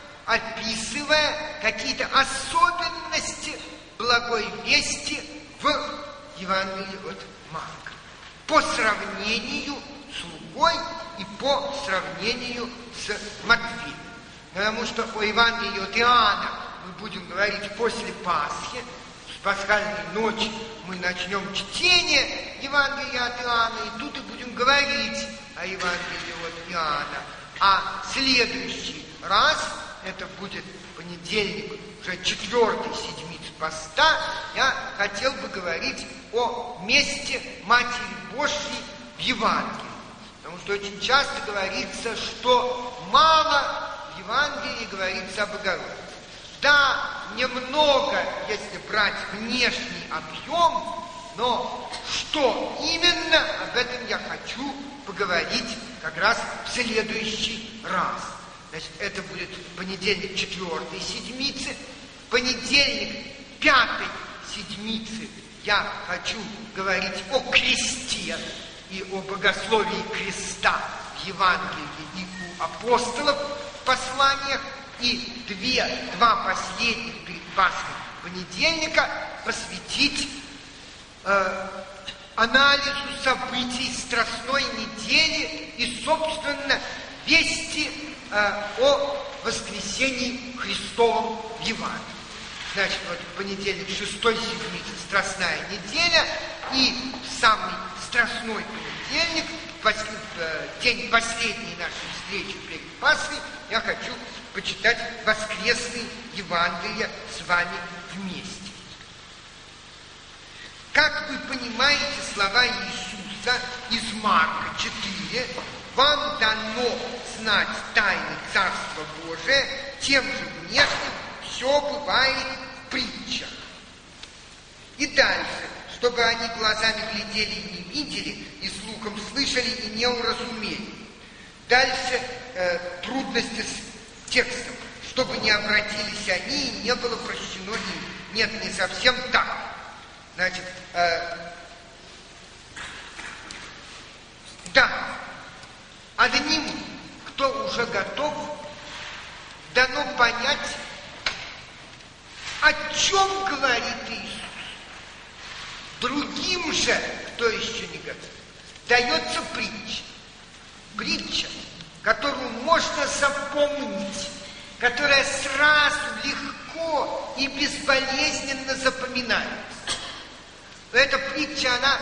описывая какие-то особенности благой вести в Евангелии от Марка. По сравнению с Лукой и по сравнению с Матфеем. Потому что о Евангелии от Иоанна мы будем говорить после Пасхи. С пасхальной ночи мы начнем чтение Евангелия от Иоанна, и тут и будем говорить о Евангелии от Иоанна. А следующий раз, это будет понедельник, уже четвертой седмицы поста, я хотел бы говорить о месте Матери Божьей в Евангелии. Потому что очень часто говорится, что мало в Евангелии говорится о Богородице. Да, немного, если брать внешний объем, но что именно, об этом я хочу поговорить как раз в следующий раз. Значит, это будет понедельник четвертой седмицы. Понедельник пятой седмицы я хочу говорить о кресте и о богословии креста в Евангелии и у апостолов в посланиях. И две, два последних перед Пасхой понедельника посвятить э, анализу событий Страстной недели и, собственно, вести э, о воскресении Христовом в Евангелии. Значит, вот понедельник шестой седмицы Страстная неделя, и в самый страстной понедельник, после, э, день последней нашей встречи перед Пасхой, я хочу почитать воскресные Евангелия с вами вместе. Как вы понимаете слова Иисуса из Марка четыре, вам дано знать тайны Царства Божия, тем же внешним все бывает в притчах. И дальше, чтобы они глазами глядели и не видели, и слухом слышали и не уразумели. Дальше э, трудности с текстом, чтобы не обратились они и не было прощено им. Нет, не совсем так. Значит, э, да, одним, кто уже готов, дано понять, о чем говорит Иисус. Другим же, кто еще не готов, дается притча. Притча, которую можно запомнить которая сразу легко и безболезненно запоминается. Эта притча, она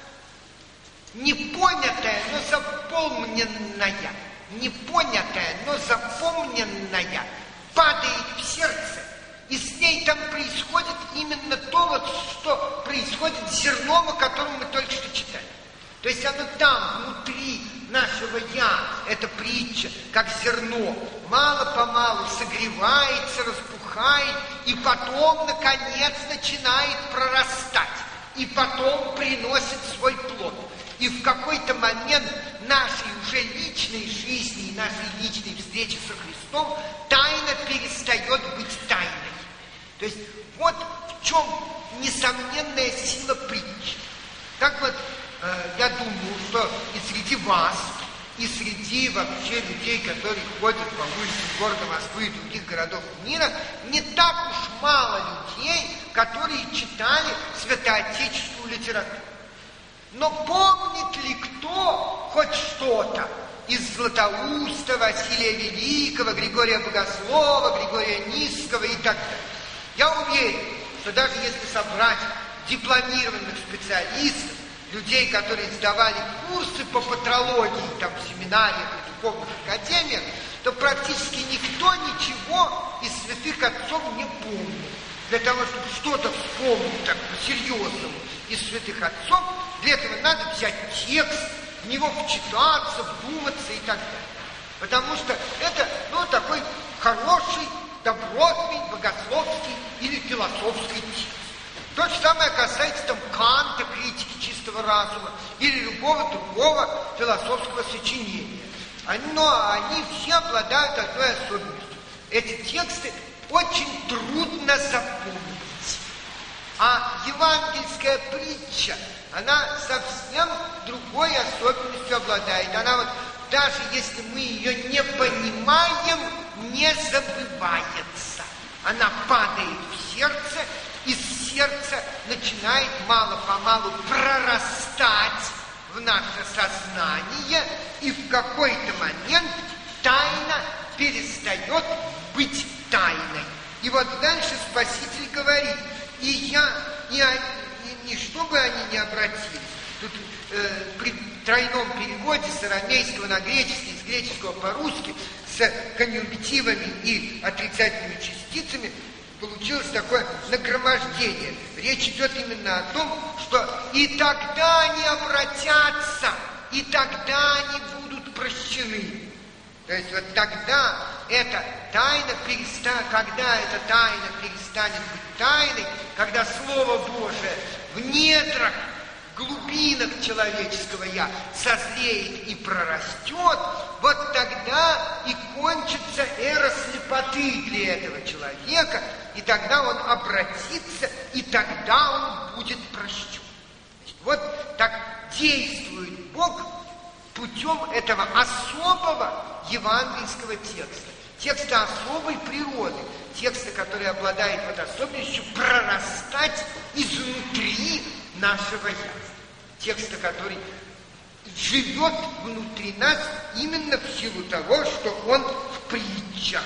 непонятая, но запомненная. Непонятая, но запомненная падает в сердце. И с ней там происходит именно то, вот, что происходит с зерном, о котором мы только что читали. То есть оно там, внутри нашего «я», эта притча, как зерно, мало-помалу согревается, распухает, и потом, наконец, начинает прорастать, и потом приносит свой плод. И в какой-то момент нашей уже личной жизни и нашей личной встречи со Христом тайна перестает быть тайной. То есть вот в чем несомненная сила притчи. Так вот, э, я думаю, что и среди вас, и среди вообще людей, которые ходят по улицам города Москвы и других городов мира, не так уж мало людей, которые читали святоотеческую литературу. Но помнит ли кто хоть что-то из Златоуста, Василия Великого, Григория Богослова, Григория Низского и так далее? Я уверен, что даже если собрать дипломированных специалистов, людей, которые сдавали курсы по патрологии там, в семинариях и духовных академиях, то практически никто ничего из святых отцов не помнит. Для того, чтобы что-то вспомнить так по-серьезному из святых отцов, для этого надо взять текст, в него вчитаться, вдуматься и так далее. Потому что это, ну, такой хороший, добротный, богословский или философский текст. То же самое касается там Канта, критики чистого разума, или любого другого философского сочинения. Но они все обладают одной особенностью. Эти тексты очень трудно запомнить. А евангельская притча, она совсем другой особенностью обладает. Она вот, даже если мы ее не понимаем, не забывается. Она падает в сердце, из сердца начинает мало-помалу прорастать в наше сознание, и в какой-то момент тайна перестает быть тайной. И вот дальше Спаситель говорит: и я, и они, и, и чтобы они не обратились. Тут э, при тройном переводе с арамейского на греческий, с греческого по-русски, с конъюнктивами и отрицательными частицами получилось такое нагромождение. Речь идет именно о том, что и тогда они обратятся, и тогда они будут прощены. То есть вот тогда эта тайна перестанет, когда эта тайна перестанет быть тайной, когда Слово Божие в недрах, глубинах человеческого «я» созреет и прорастет, вот тогда и кончится эра слепоты для этого человека, и тогда он обратится, и тогда он будет прощен. Вот так действует Бог путем этого особого евангельского текста. Текста особой природы, текста, который обладает вот особенностью прорастать изнутри нашего «я». Текста, который живет внутри нас именно в силу того, что он в притчах.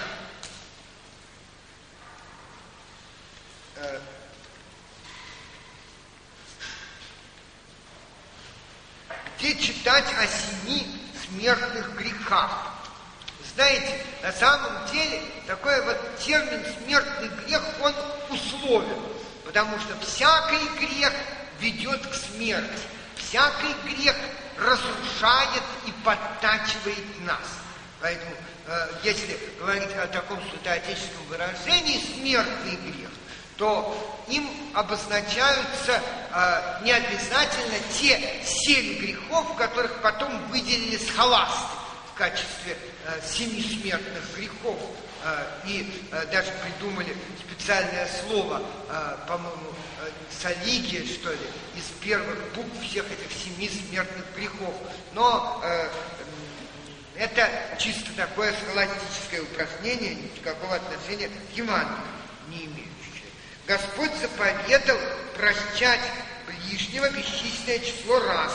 Где читать о семи смертных грехах? Знаете, на самом деле такой вот термин «смертный грех», он условен, потому что всякий грех ведет к смерти, всякий грех разрушает и подтачивает нас. Поэтому, э, если говорить о таком святоотеческом выражении «смертный грех», то им обозначаются э, не обязательно те семь грехов, которых потом выделили схоласты в качестве э, семи смертных грехов. Э, и э, даже придумали специальное слово, э, по-моему, э, солигия, что ли, из первых букв всех этих семи смертных грехов. Но э, это чисто такое схоластическое упражнение, никакого отношения к Евангелию не имеет. Господь заповедал прощать ближнего бесчисленное число раз.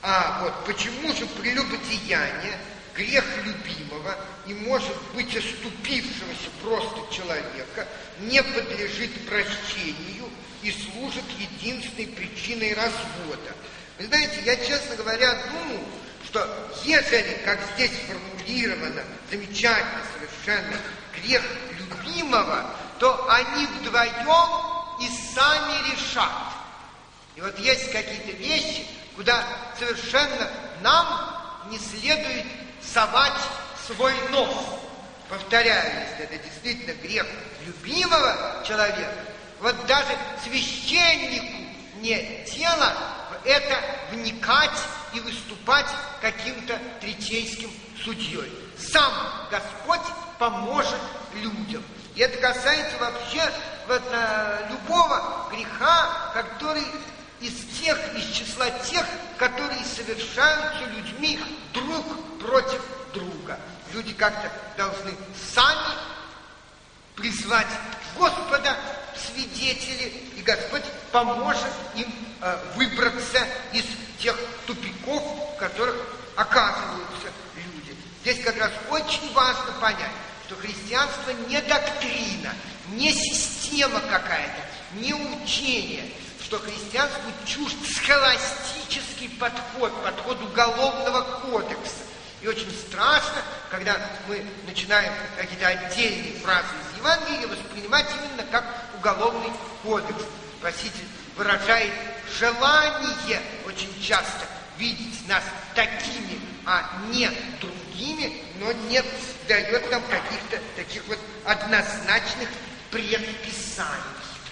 А вот почему же прелюбодеяние, грех любимого и, может быть, оступившегося просто человека, не подлежит прощению и служит единственной причиной развода? Вы знаете, я, честно говоря, думаю, что ежели, как здесь сформулировано, замечательно совершенно, грех любимого, то они вдвоем и сами решат. И вот есть какие-то вещи, куда совершенно нам не следует совать свой нос. Повторяю, если это действительно грех любимого человека, вот даже священнику не дело в это вникать и выступать каким-то третейским судьей. Сам Господь поможет людям. И это касается вообще вот, а, любого греха, который из тех, из числа тех, которые совершаются людьми друг против друга. Люди как-то должны сами призвать Господа в свидетели, и Господь поможет им э, выбраться из тех тупиков, в которых оказываются люди. Здесь как раз очень важно понять, что христианство не доктрина, не система какая-то, не учение, что христианству чужд схоластический подход, подход уголовного кодекса. И очень страшно, когда мы начинаем какие-то отдельные фразы из Евангелия воспринимать именно как уголовный кодекс. Спаситель выражает желание очень часто видеть нас такими, а не другими, но не дает нам каких-то таких вот однозначных предписаний.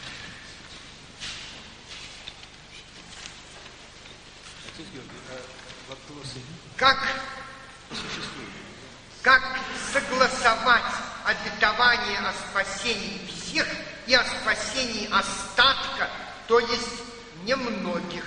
Как, как согласовать обетование о спасении всех и о спасении остатка, то есть немногих?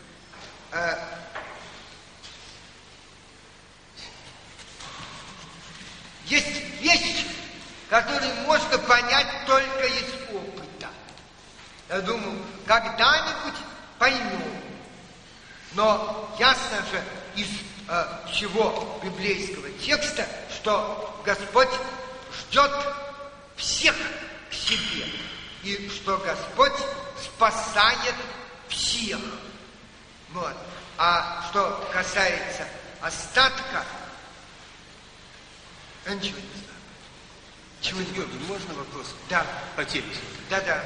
Есть вещи, которые можно понять только из опыта. Я думаю, когда-нибудь поймем. Но ясно же из э, всего библейского текста, что Господь ждет всех к себе. И что Господь спасает всех. Вот. А что касается остатка, я ничего не знаю. Чего не знаю. Можно вопрос? Да. По теме. Да-да.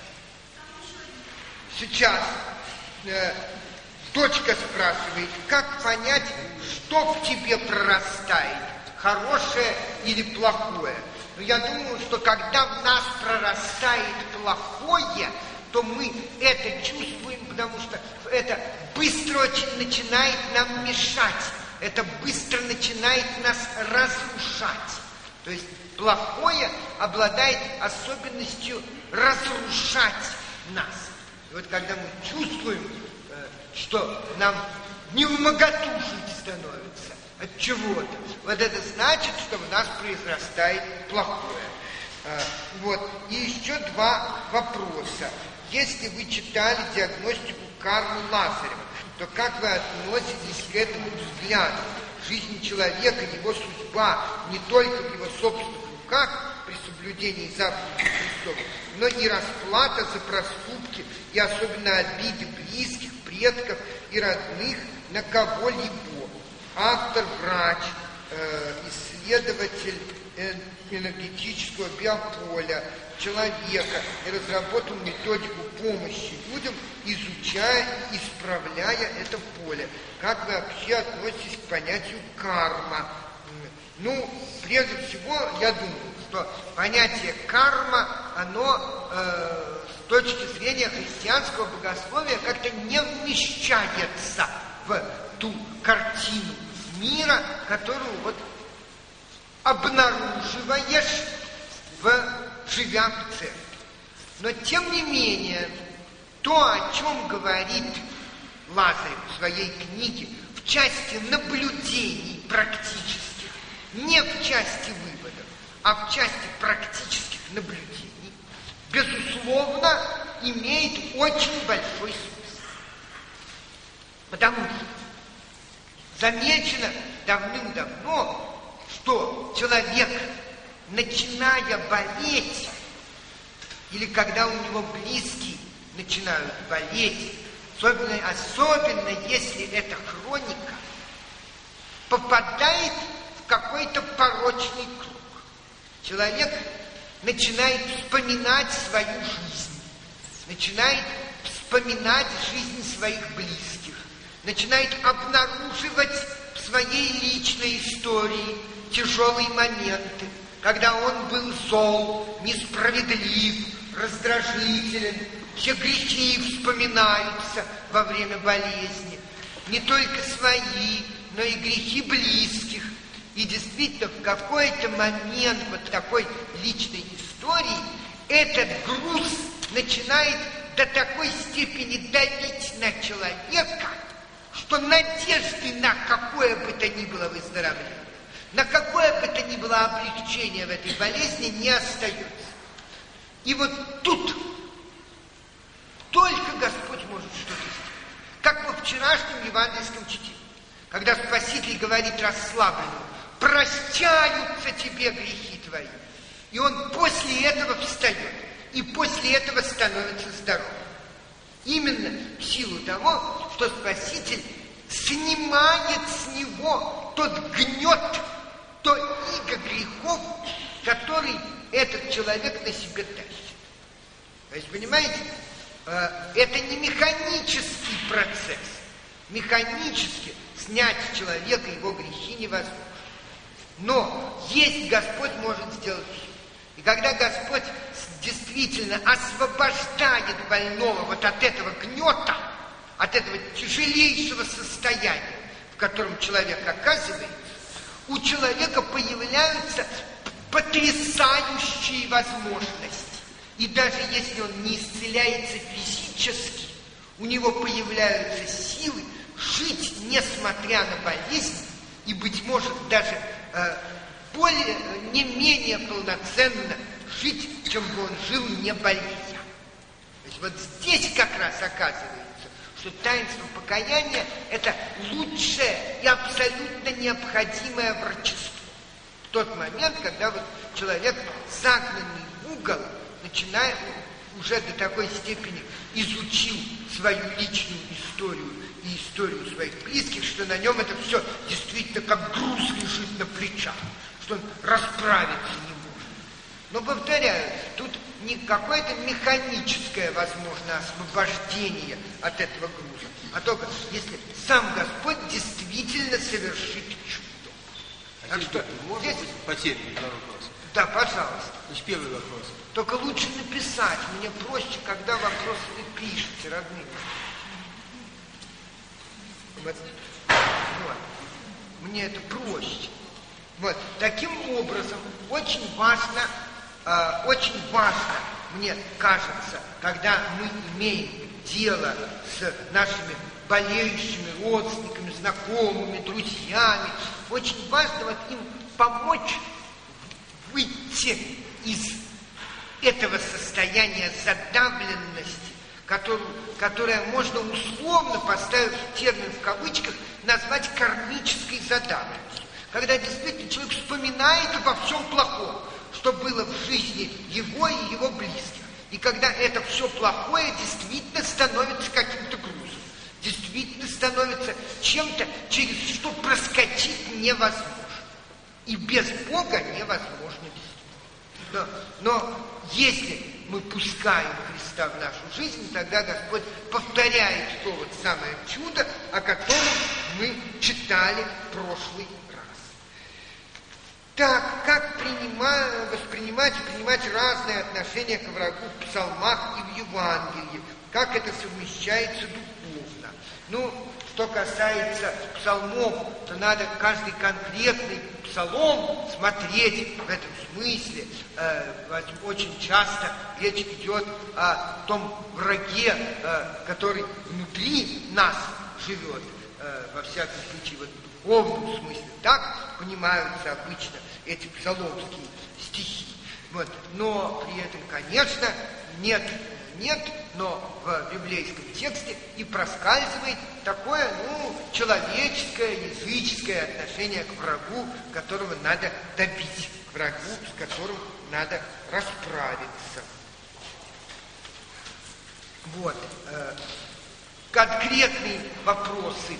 Сейчас э, дочка спрашивает, как понять, что в тебе прорастает, хорошее или плохое. Но я думаю, что когда в нас прорастает плохое, то мы это чувствуем, потому что это быстро очень начинает нам мешать. Это быстро начинает нас разрушать. То есть плохое обладает особенностью разрушать нас. И вот когда мы чувствуем, что нам невмоготу жить становится от чего-то, вот это значит, что в нас произрастает плохое. Вот. И еще два вопроса. Если вы читали диагностику Карла Лазарева, то как вы относитесь к этому взгляду? Жизнь человека, его судьба не только в его собственных руках при соблюдении заповедей Христовых, но и расплата за проступки и особенно обиды близких, предков и родных на кого-либо. Автор, врач, э, исследователь э, энергетического биополя человека и разработал методику помощи людям, изучая и исправляя это поле. Как вы вообще относитесь к понятию карма? Ну, прежде всего, я думаю, что понятие карма, оно э, с точки зрения христианского богословия как-то не вмещается в ту картину мира, которую вот обнаруживаешь, в, живя в церкви. Но, тем не менее, то, о чем говорит Лазарев в своей книге, в части наблюдений практических, не в части выводов, а в части практических наблюдений, безусловно, имеет очень большой смысл. Потому что замечено давным-давно, что человек, начиная болеть, или когда у него близкие начинают болеть, особенно, особенно если это хроника, попадает в какой-то порочный круг. Человек начинает вспоминать свою жизнь, начинает вспоминать жизнь своих близких, начинает обнаруживать в своей личной истории тяжелые моменты, когда он был зол, несправедлив, раздражителен, все грехи вспоминаются во время болезни, не только свои, но и грехи близких. И действительно, в какой-то момент вот такой личной истории этот груз начинает до такой степени давить на человека, что надежды на какое бы то ни было выздоровление, на какое бы то ни было облегчение в этой болезни не остается. И вот тут только Господь может что-то сделать. Как во вчерашнем евангельском чтении, когда Спаситель говорит расслабленному: прощаются тебе грехи твои. И он после этого встает, и после этого становится здоровым. Именно в силу того, что Спаситель снимает с него тот гнет, то иго грехов, который этот человек на себе тащит. То есть, понимаете, это не механический процесс. Механически снять с человека его грехи невозможно. Но есть Господь может сделать все. И когда Господь действительно освобождает больного вот от этого гнета, от этого тяжелейшего состояния, в котором человек оказывается, у человека появляются потрясающие возможности. И даже если он не исцеляется физически, у него появляются силы жить, несмотря на болезнь, и, быть может, даже э, более, не менее полноценно жить, чем бы он жил, не болея. То есть вот здесь как раз оказывается, что таинство покаяния – это лучшее и абсолютно необходимое врачество. В тот момент, когда вот человек, загнанный в угол, начинает уже до такой степени изучил свою личную историю и историю своих близких, что на нем это все действительно как груз лежит на плечах, что он расправиться не может. Но, повторяю, тут не какое-то механическое, возможно, освобождение от этого груза, а только если сам Господь действительно совершит чудо. А так что, можно здесь... потерпеть на вопрос? Да, пожалуйста. Значит, первый вопрос. Только лучше написать. Мне проще, когда вопросы вы пишете, родные. Вот. Вот. Мне это проще. Вот. Таким образом, очень важно, э, очень важно, мне кажется, когда мы имеем дело с нашими болеющими родственниками, знакомыми, друзьями, очень важно вот им помочь выйти из этого состояния задавленности, которую, которое можно условно, поставив термин в кавычках, назвать кармической задавленностью. Когда действительно человек вспоминает обо всем плохом, что было в жизни его и его близких. И когда это все плохое действительно становится каким-то грузом, действительно становится чем-то, через что проскочить невозможно. И без Бога невозможно. Но, но если мы пускаем Христа в нашу жизнь, тогда Господь повторяет то вот самое чудо, о котором мы читали в прошлый раз. Так, как принимать, воспринимать и принимать разные отношения к врагу в псалмах и в Евангелии? Как это совмещается духовно? Ну, что касается псалмов, то надо каждый конкретный псалом смотреть в этом смысле. Э, очень часто речь идет о том враге, э, который внутри нас живет, э, во всяком случае, вот, в духовном смысле. Так понимаются обычно эти псаломские стихи. Вот. Но при этом, конечно, нет нет, но в библейском тексте и проскальзывает такое, ну, человеческое, языческое отношение к врагу, которого надо добить, к врагу, с которым надо расправиться. Вот. Конкретные вопросы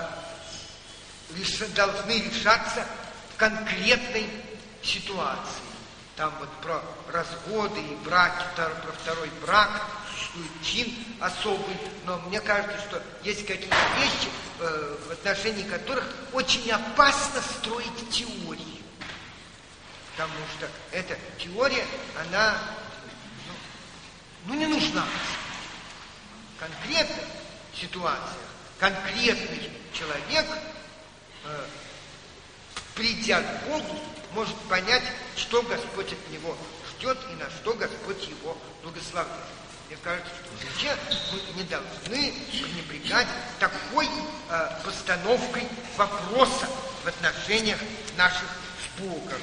должны решаться в конкретной ситуации. Там вот про разводы и браки, про второй брак существует чин особый, но мне кажется, что есть какие-то вещи, в отношении которых очень опасно строить теории. Потому что эта теория, она ну, ну не нужна. В конкретных ситуациях конкретный человек, э, придя к Богу, может понять, что Господь от него ждет и на что Господь его благословляет. Мне кажется, что вообще мы не должны пренебрегать такой э, постановкой вопроса в отношениях наших с Богом.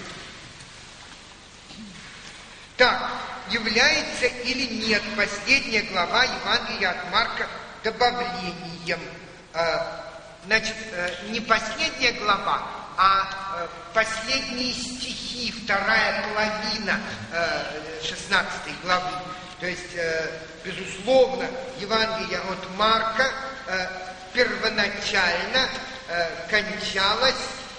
Так, является или нет последняя глава Евангелия от Марка добавлением? Значит, не последняя глава, а последние стихи, вторая половина шестнадцатой главы. То есть, безусловно, Евангелие от Марка первоначально кончалось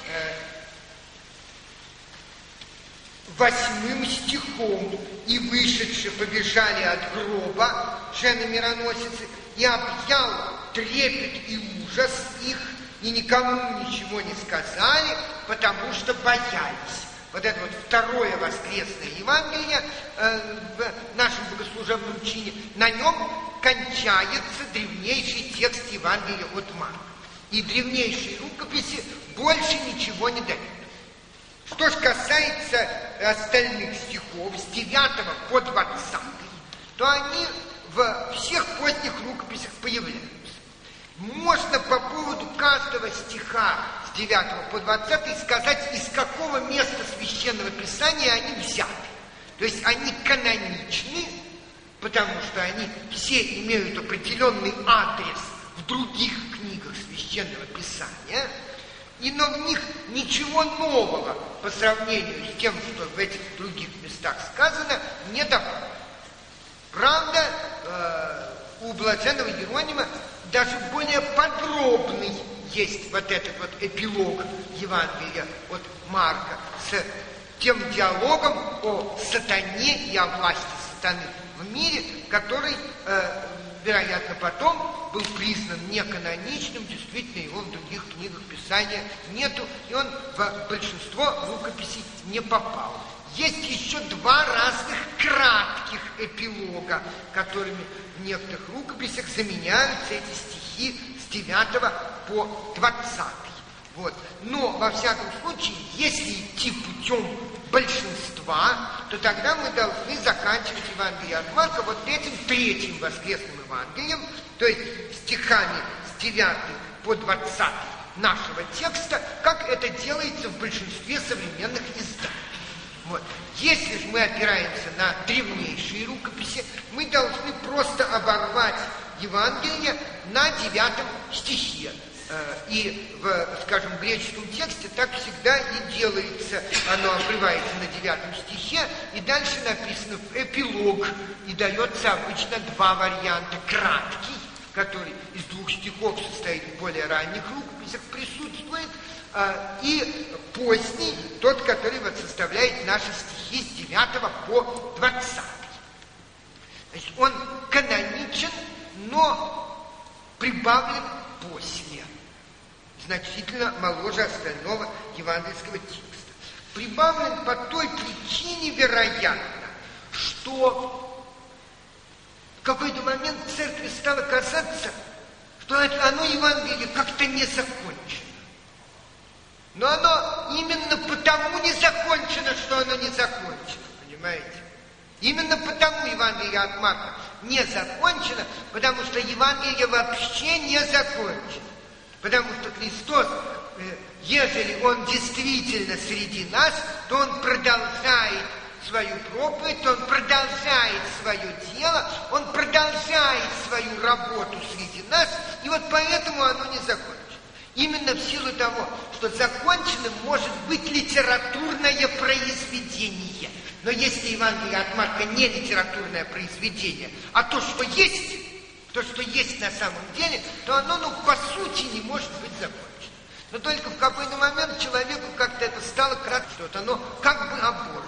восьмым стихом. «И вышедшие побежали от гроба жены-мироносицы, и объял трепет и ужас их, и никому ничего не сказали, потому что боялись». Вот это вот второе воскресное Евангелие э, в нашем богослужебном чине, на нем кончается древнейший текст Евангелия от Марка. И древнейшие рукописи больше ничего не дают. Что же касается остальных стихов, с девятого по двадцатый, то они в всех поздних рукописях появляются. Можно по поводу каждого стиха с девятого по двадцатый сказать, из какого места Священного Писания они взяты. То есть они каноничны, потому что они все имеют определенный адрес в других книгах Священного Писания, и но в них ничего нового по сравнению с тем, что в этих других местах сказано, не добавлено. Правда, э, у блаженного Иеронима даже более подробный есть вот этот вот эпилог Евангелия от Марка с тем диалогом о сатане и о власти сатаны в мире, который, э, вероятно, потом был признан неканоничным, действительно его в других книгах Писания нету, и он в большинство рукописей не попал. Есть еще два разных кратких эпилога, которыми в некоторых рукописях заменяются эти стихи с девятого по двадцатый. Вот. Но, во всяком случае, если идти путем большинства, то тогда мы должны заканчивать Евангелие от Марка вот этим третьим воскресным Евангелием, то есть стихами с девятого по двадцатый нашего текста, как это делается в большинстве современных изданий. Вот. Если же мы опираемся на древнейшие рукописи, мы должны просто оборвать Евангелие на девятом стихе. И в, скажем, греческом тексте так всегда и делается. Оно обрывается на девятом стихе, и дальше написано эпилог. И дается обычно два варианта. Краткий, который из двух стихов состоит в более ранних рукописях, присутствует, и поздний, тот, который вот составляет наши стихи с девятого по двадцатый. Значит, он каноничен, но прибавлен после, значительно моложе остального евангельского текста. Прибавлен по той причине, вероятно, что в какой-то момент церкви стало казаться, что оно, Евангелие, как-то не закончено. Но оно именно потому не закончено, что оно не закончено, понимаете? Именно потому Евангелие от Марка не закончено, потому что Евангелие вообще не закончено. Потому что Христос, ежели Он действительно среди нас, то Он продолжает свою проповедь, он продолжает свое дело, он продолжает свою работу среди нас, и вот поэтому оно не закончено. Именно в силу того, что законченным может быть литературное произведение. Но если Евангелие от Марка не литературное произведение, а то, что есть, то, что есть на самом деле, то оно, ну, по сути, не может быть закончено. Но только в какой-то момент человеку как-то это стало кратко, что вот оно как бы оборвано.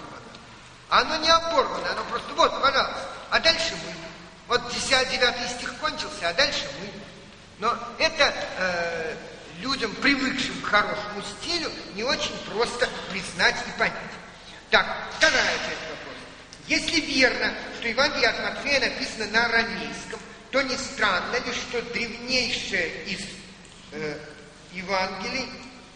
А оно не оборвано, оно просто вот, пожалуйста, а дальше мы. Вот десятый-девятый стих кончился, а дальше мы. Но это э, людям, привыкшим к хорошему стилю, не очень просто признать и понять. Так, вторая часть вопроса. Если верно, что Евангелие от Матфея написано на арамейском, то не странно ли, что древнейшее из э, Евангелий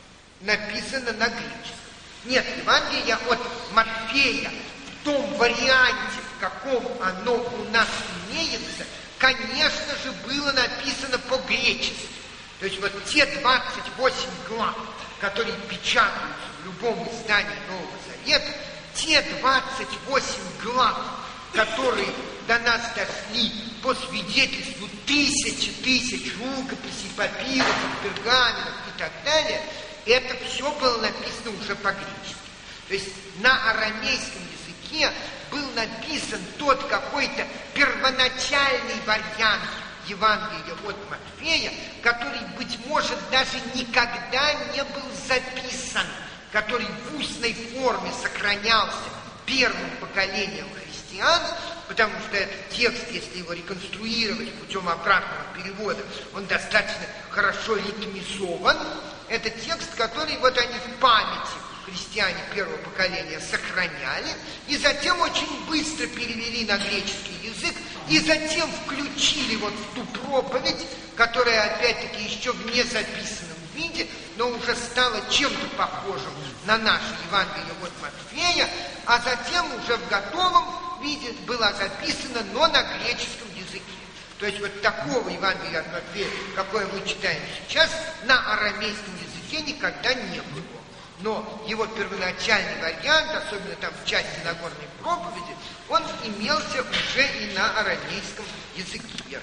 написано на греческом? Нет, Евангелие от Матфея в том варианте, в каком оно у нас имеется, конечно же, было написано по-гречески. То есть вот те двадцать восемь глав, которые печатаются в любом издании Нового Завета, те двадцать восемь глав, которые до нас дошли по свидетельству тысячи тысяч рукописей, папирусов, пергаментов и так далее, это все было написано уже по-гречески. То есть на арамейском языке был написан тот какой-то первоначальный вариант Евангелия от Матфея, который, быть может, даже никогда не был записан, который в устной форме сохранялся первым поколением христиан, потому что этот текст, если его реконструировать путем обратного перевода, он достаточно хорошо ритмизован. Это текст, который вот они в памяти христиане первого поколения сохраняли, и затем очень быстро перевели на греческий язык, и затем включили вот в ту проповедь, которая, опять-таки, еще в незаписанном виде, но уже стала чем-то похожим на наше Евангелие от Матфея, а затем уже в готовом виде была записана, но на греческом языке. То есть вот такого Евангелия от Матфея, какое мы читаем сейчас, на арамейском языке никогда не было. Но его первоначальный вариант, особенно там в части Нагорной проповеди, он имелся уже и на арамейском языке.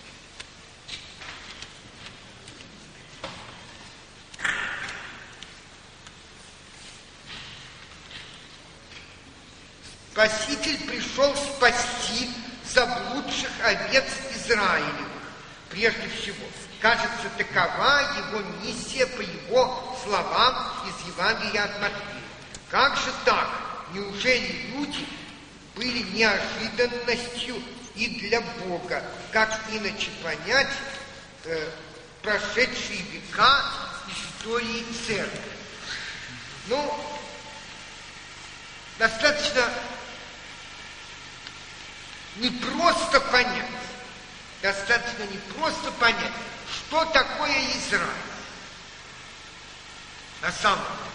Спаситель пришел спасти заблудших овец Израилевых. Прежде всего, кажется, такова его миссия по его словам из Евангелия от Матфея. Как же так? Неужели люди были неожиданностью и для Бога? Как иначе понять э, прошедшие века истории церкви? Ну, достаточно не просто понять, достаточно не просто понять, что такое Израиль на самом деле.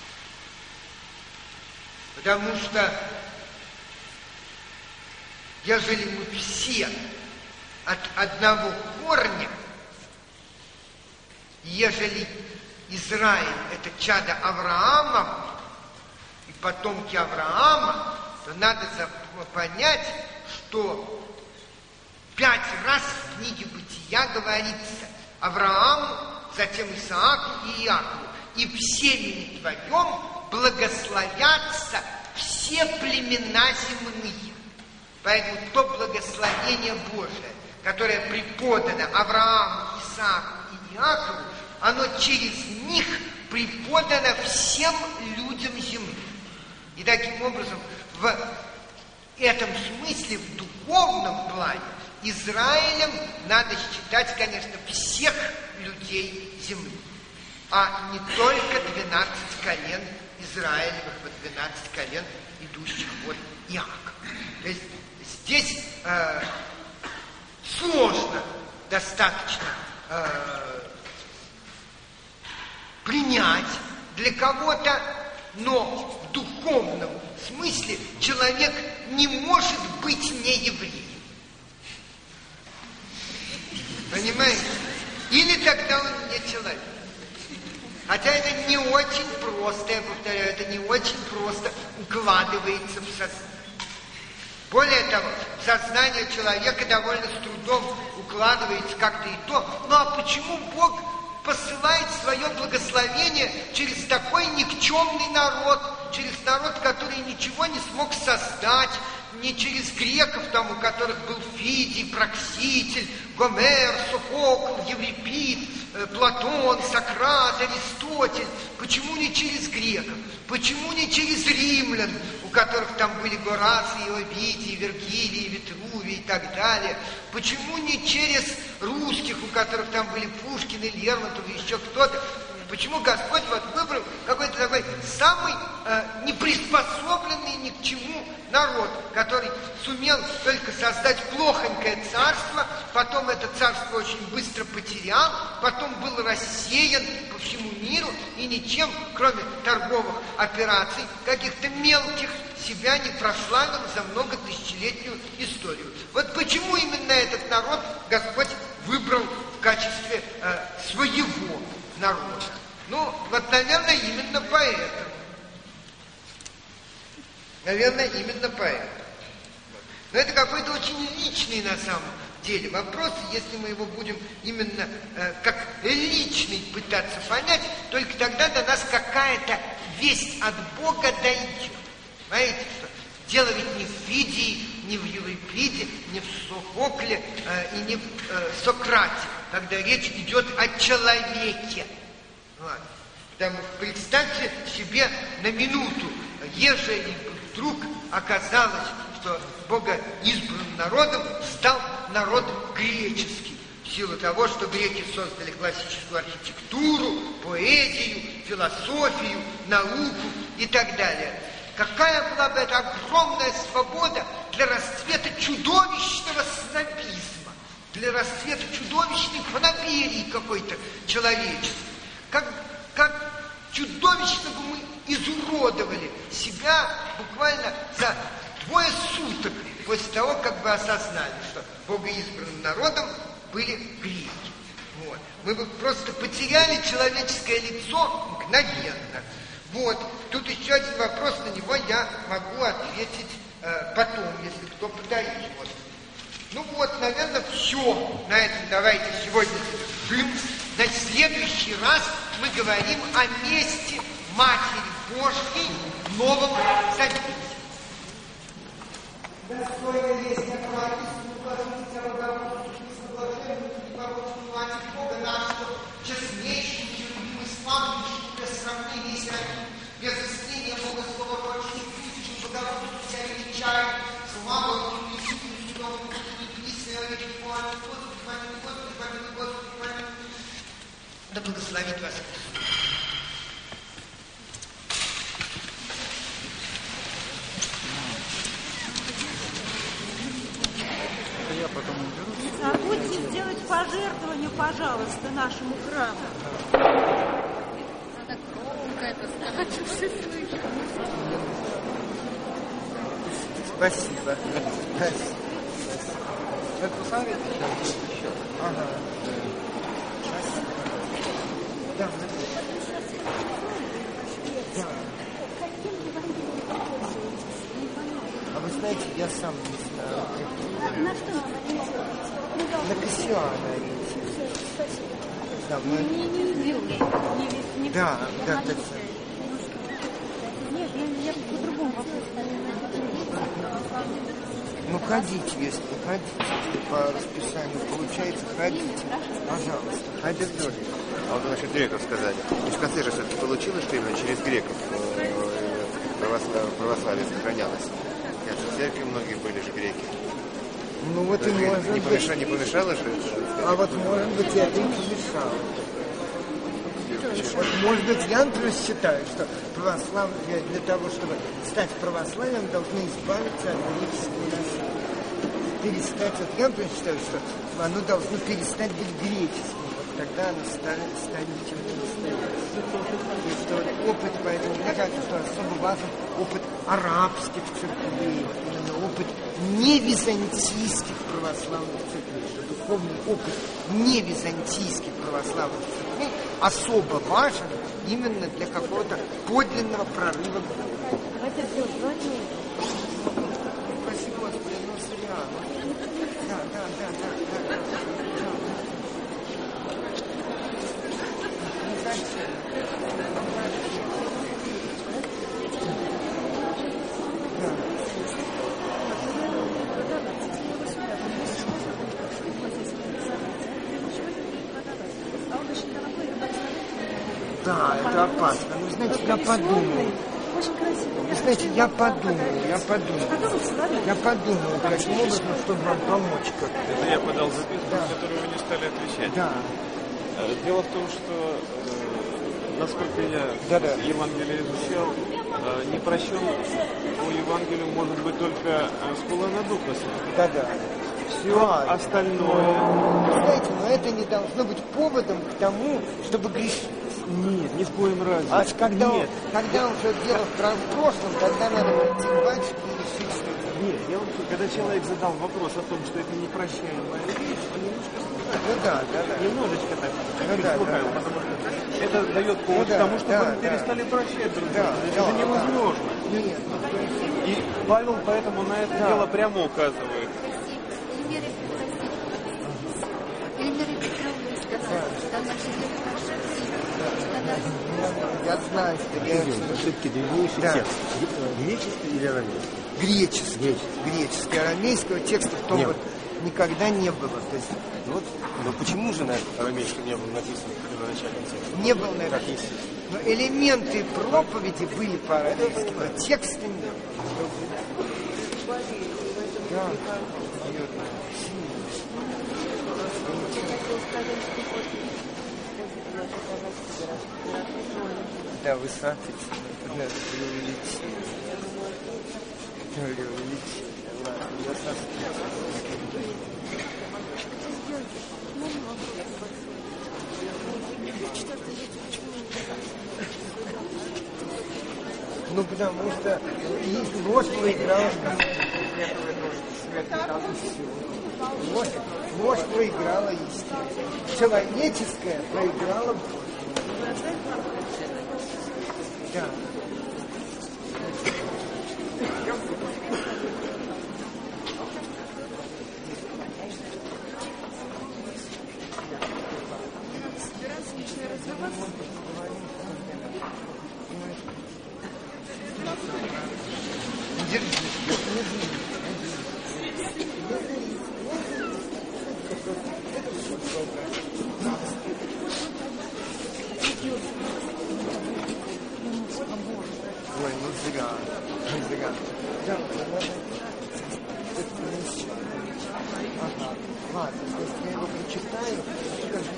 Потому что, ежели мы все от одного корня, ежели Израиль — это чадо Авраама и потомки Авраама, то надо понять, что пять раз в книге Бытия говорится Аврааму, затем Исааку и Иакову: и в семени твоем благословятся все племена земные. Поэтому то благословение Божие, которое преподано Аврааму, Исааку и Иакову, оно через них преподано всем людям земным. И таким образом, в этом смысле, в духовном плане, Израилем надо считать, конечно, всех людей земли, а не только двенадцать колен Израилевых, вот двенадцать колен, идущих от Иакова. То есть здесь э, сложно достаточно э, принять для кого-то, но в духовном смысле человек не может быть не евреем. Понимаете? Или тогда он не человек. Хотя это не очень просто, я повторяю, это не очень просто укладывается в сознание. Более того, в сознание человека довольно с трудом укладывается как-то и то. Ну а почему Бог посылает свое благословение через такой никчемный народ, через народ, который ничего не смог создать, не через греков, там, у которых был Фидий, Прокситель, Гомер, Софокл, Еврипид, Платон, Сократ, Аристотель. Почему не через греков? Почему не через римлян, у которых там были Гораций, Овидий, Вергилий, Витрувий и так далее? Почему не через русских, у которых там были Пушкин, Лермонтов и еще кто-то? Почему Господь вот выбрал какой-то такой самый э, неприспособленный ни к чему народ, который сумел только создать плохонькое царство, потом это царство очень быстро потерял, потом был рассеян по всему миру и ничем, кроме торговых операций, каких-то мелких, себя не прославил за многотысячелетнюю историю. Вот почему именно этот народ Господь выбрал в качестве э, своего народа? Ну, вот, наверное, именно поэтому. Наверное, именно поэтому. Но это какой-то очень личный на самом деле вопрос. Если мы его будем именно э, как личный пытаться понять, только тогда до нас какая-то весть от Бога дойдет. Понимаете, что дело ведь не в Фидии, не в Еврипиде, не в Софокле э, и не в э, Сократе, когда речь идет о человеке. Вот. Там, представьте себе на минуту, ежели вдруг оказалось, что богоизбранным народом стал народ греческий, в силу того, что греки создали классическую архитектуру, поэзию, философию, науку и так далее. Какая была бы это огромная свобода для расцвета чудовищного снобизма, для расцвета чудовищной фанаберии какой-то человеческой. Как, как чудовищно бы мы изуродовали себя буквально за двое суток после того, как бы осознали, что богоизбранным народом были греки. Вот. Мы бы просто потеряли человеческое лицо мгновенно. Вот. Тут еще один вопрос, на него я могу ответить э, потом, если кто пытается. Вот. Ну вот, наверное, все. На этом давайте сегодня завершим. На следующий раз мы говорим о месте Матери Божьей в Новом Завете. Достойно есть околотистую положить о благословении, блаженную и непорочную Матерь Бога нашего, честнейшую, любимый, славнейший, без сравнения и сравнения, без истления Бога слова прочных тысячу, богородицу тебя величаем, славу и несущую судом, и писая о веке Бога, Господи, помилуй, Господи, помилуй, Господи, помилуй. Да благословит вас Христос. Я потом уберу. Не забудьте сделать пожертвование, пожалуйста, нашему храму. Надо громко это сказать, чтобы все слышали. Спасибо. Спасибо. Вы посмотрите сейчас еще. Ага. Да. Да. А вы знаете, я сам не знаю. На что нам На Кассиана ориентируюсь. Да, мы... Не, не идем. Не, не, Да, да, так. Нет, я, я по другому вопросу. Ну, ходите, если ходите, по расписанию получается, ходите, пожалуйста, ходите. А вот насчет греков сказали. И в конце же все-таки получилось, что именно через греков православие сохранялось. Конечно, в церкви многие были же греки. Ну вот и может не быть. Помешало, не помешало же? А вот может быть это и помешало. Вот, может быть, я, например, считаю, что православие для того, чтобы стать православием, должны избавиться от греческого наследия. Перестать, вот я, например, считаю, что оно должно перестать быть греческим. Вот тогда оно станет, станет чем-то настоящим. То есть вот, опыт, поэтому мне кажется, что особо важен опыт арабских церквей, именно опыт не византийских православных церквей, что духовный опыт не византийских православных церквей особо важен именно для какого-то подлинного прорыва. Спасибо, Господи, ну зря. Да, да, да, да, да, да. Не зачем. Да, это опасно. Вы знаете, я подумал. Вы знаете, я подумал, я подумал. Я подумал, каким образом, чтобы вам помочь как-то. Это я подал записку, Да. на которую вы не стали отвечать. Да. Э, Дело в том, что, э, насколько я Да-да. Евангелие изучал, э, не прощен по Евангелию может быть только э, с полона Духа Святого. Да-да. Все Ладно. остальное... Знаете, но это не должно быть поводом к тому, чтобы грешить. Нет, ни в коем разе. А когда, он, Нет. когда уже дело в про- в прошлом, тогда надо прийти к батюшке и решить, что это. Нет, я вам говорю, когда человек задал вопрос о том, что это непрощаемая вещь, он немножко Ну да, да, да. немножечко так Ну да, слухаю, да. потому что это дает повод Ну да, к тому, чтобы да, мы да. перестали прощать друг друга. Да, Это да, невозможно. Нет, ну, то есть, И Павел поэтому на это Да. дело прямо указывает. Эльмира Петровна сказала, что она живет в ошибке. я знаю, что я... Все-таки древнейший Да. текст. Греческий или арамейский? Греческий. Греческий. Греческий. Арамейского текста в том Нет. вот никогда не было. То есть Вот, но почему же на арамейском не было написано в первоначальном тексте? не было, наверное. Как есть. Но элементы проповеди были по-арамейски, но текста не было. Да. Да, вы соответственно, да, преувеличили. Преувеличили. Ладно, я соответственно. Ну, потому что и ложь проиграла. Ложь, ложь проиграла истину. Человеческое проиграло. Да. Ой, ну зря, ну зря. Да, надо... Это не все. Ага, ладно, если я его прочитаю, скажу,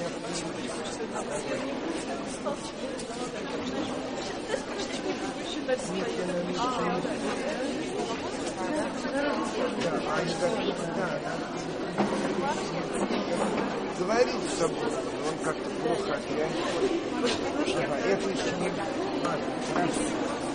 да, они говорят, да, да. Говорит с собой, он как-то плохо отреагирует. Ага, это еще не... Ладно, хорошо.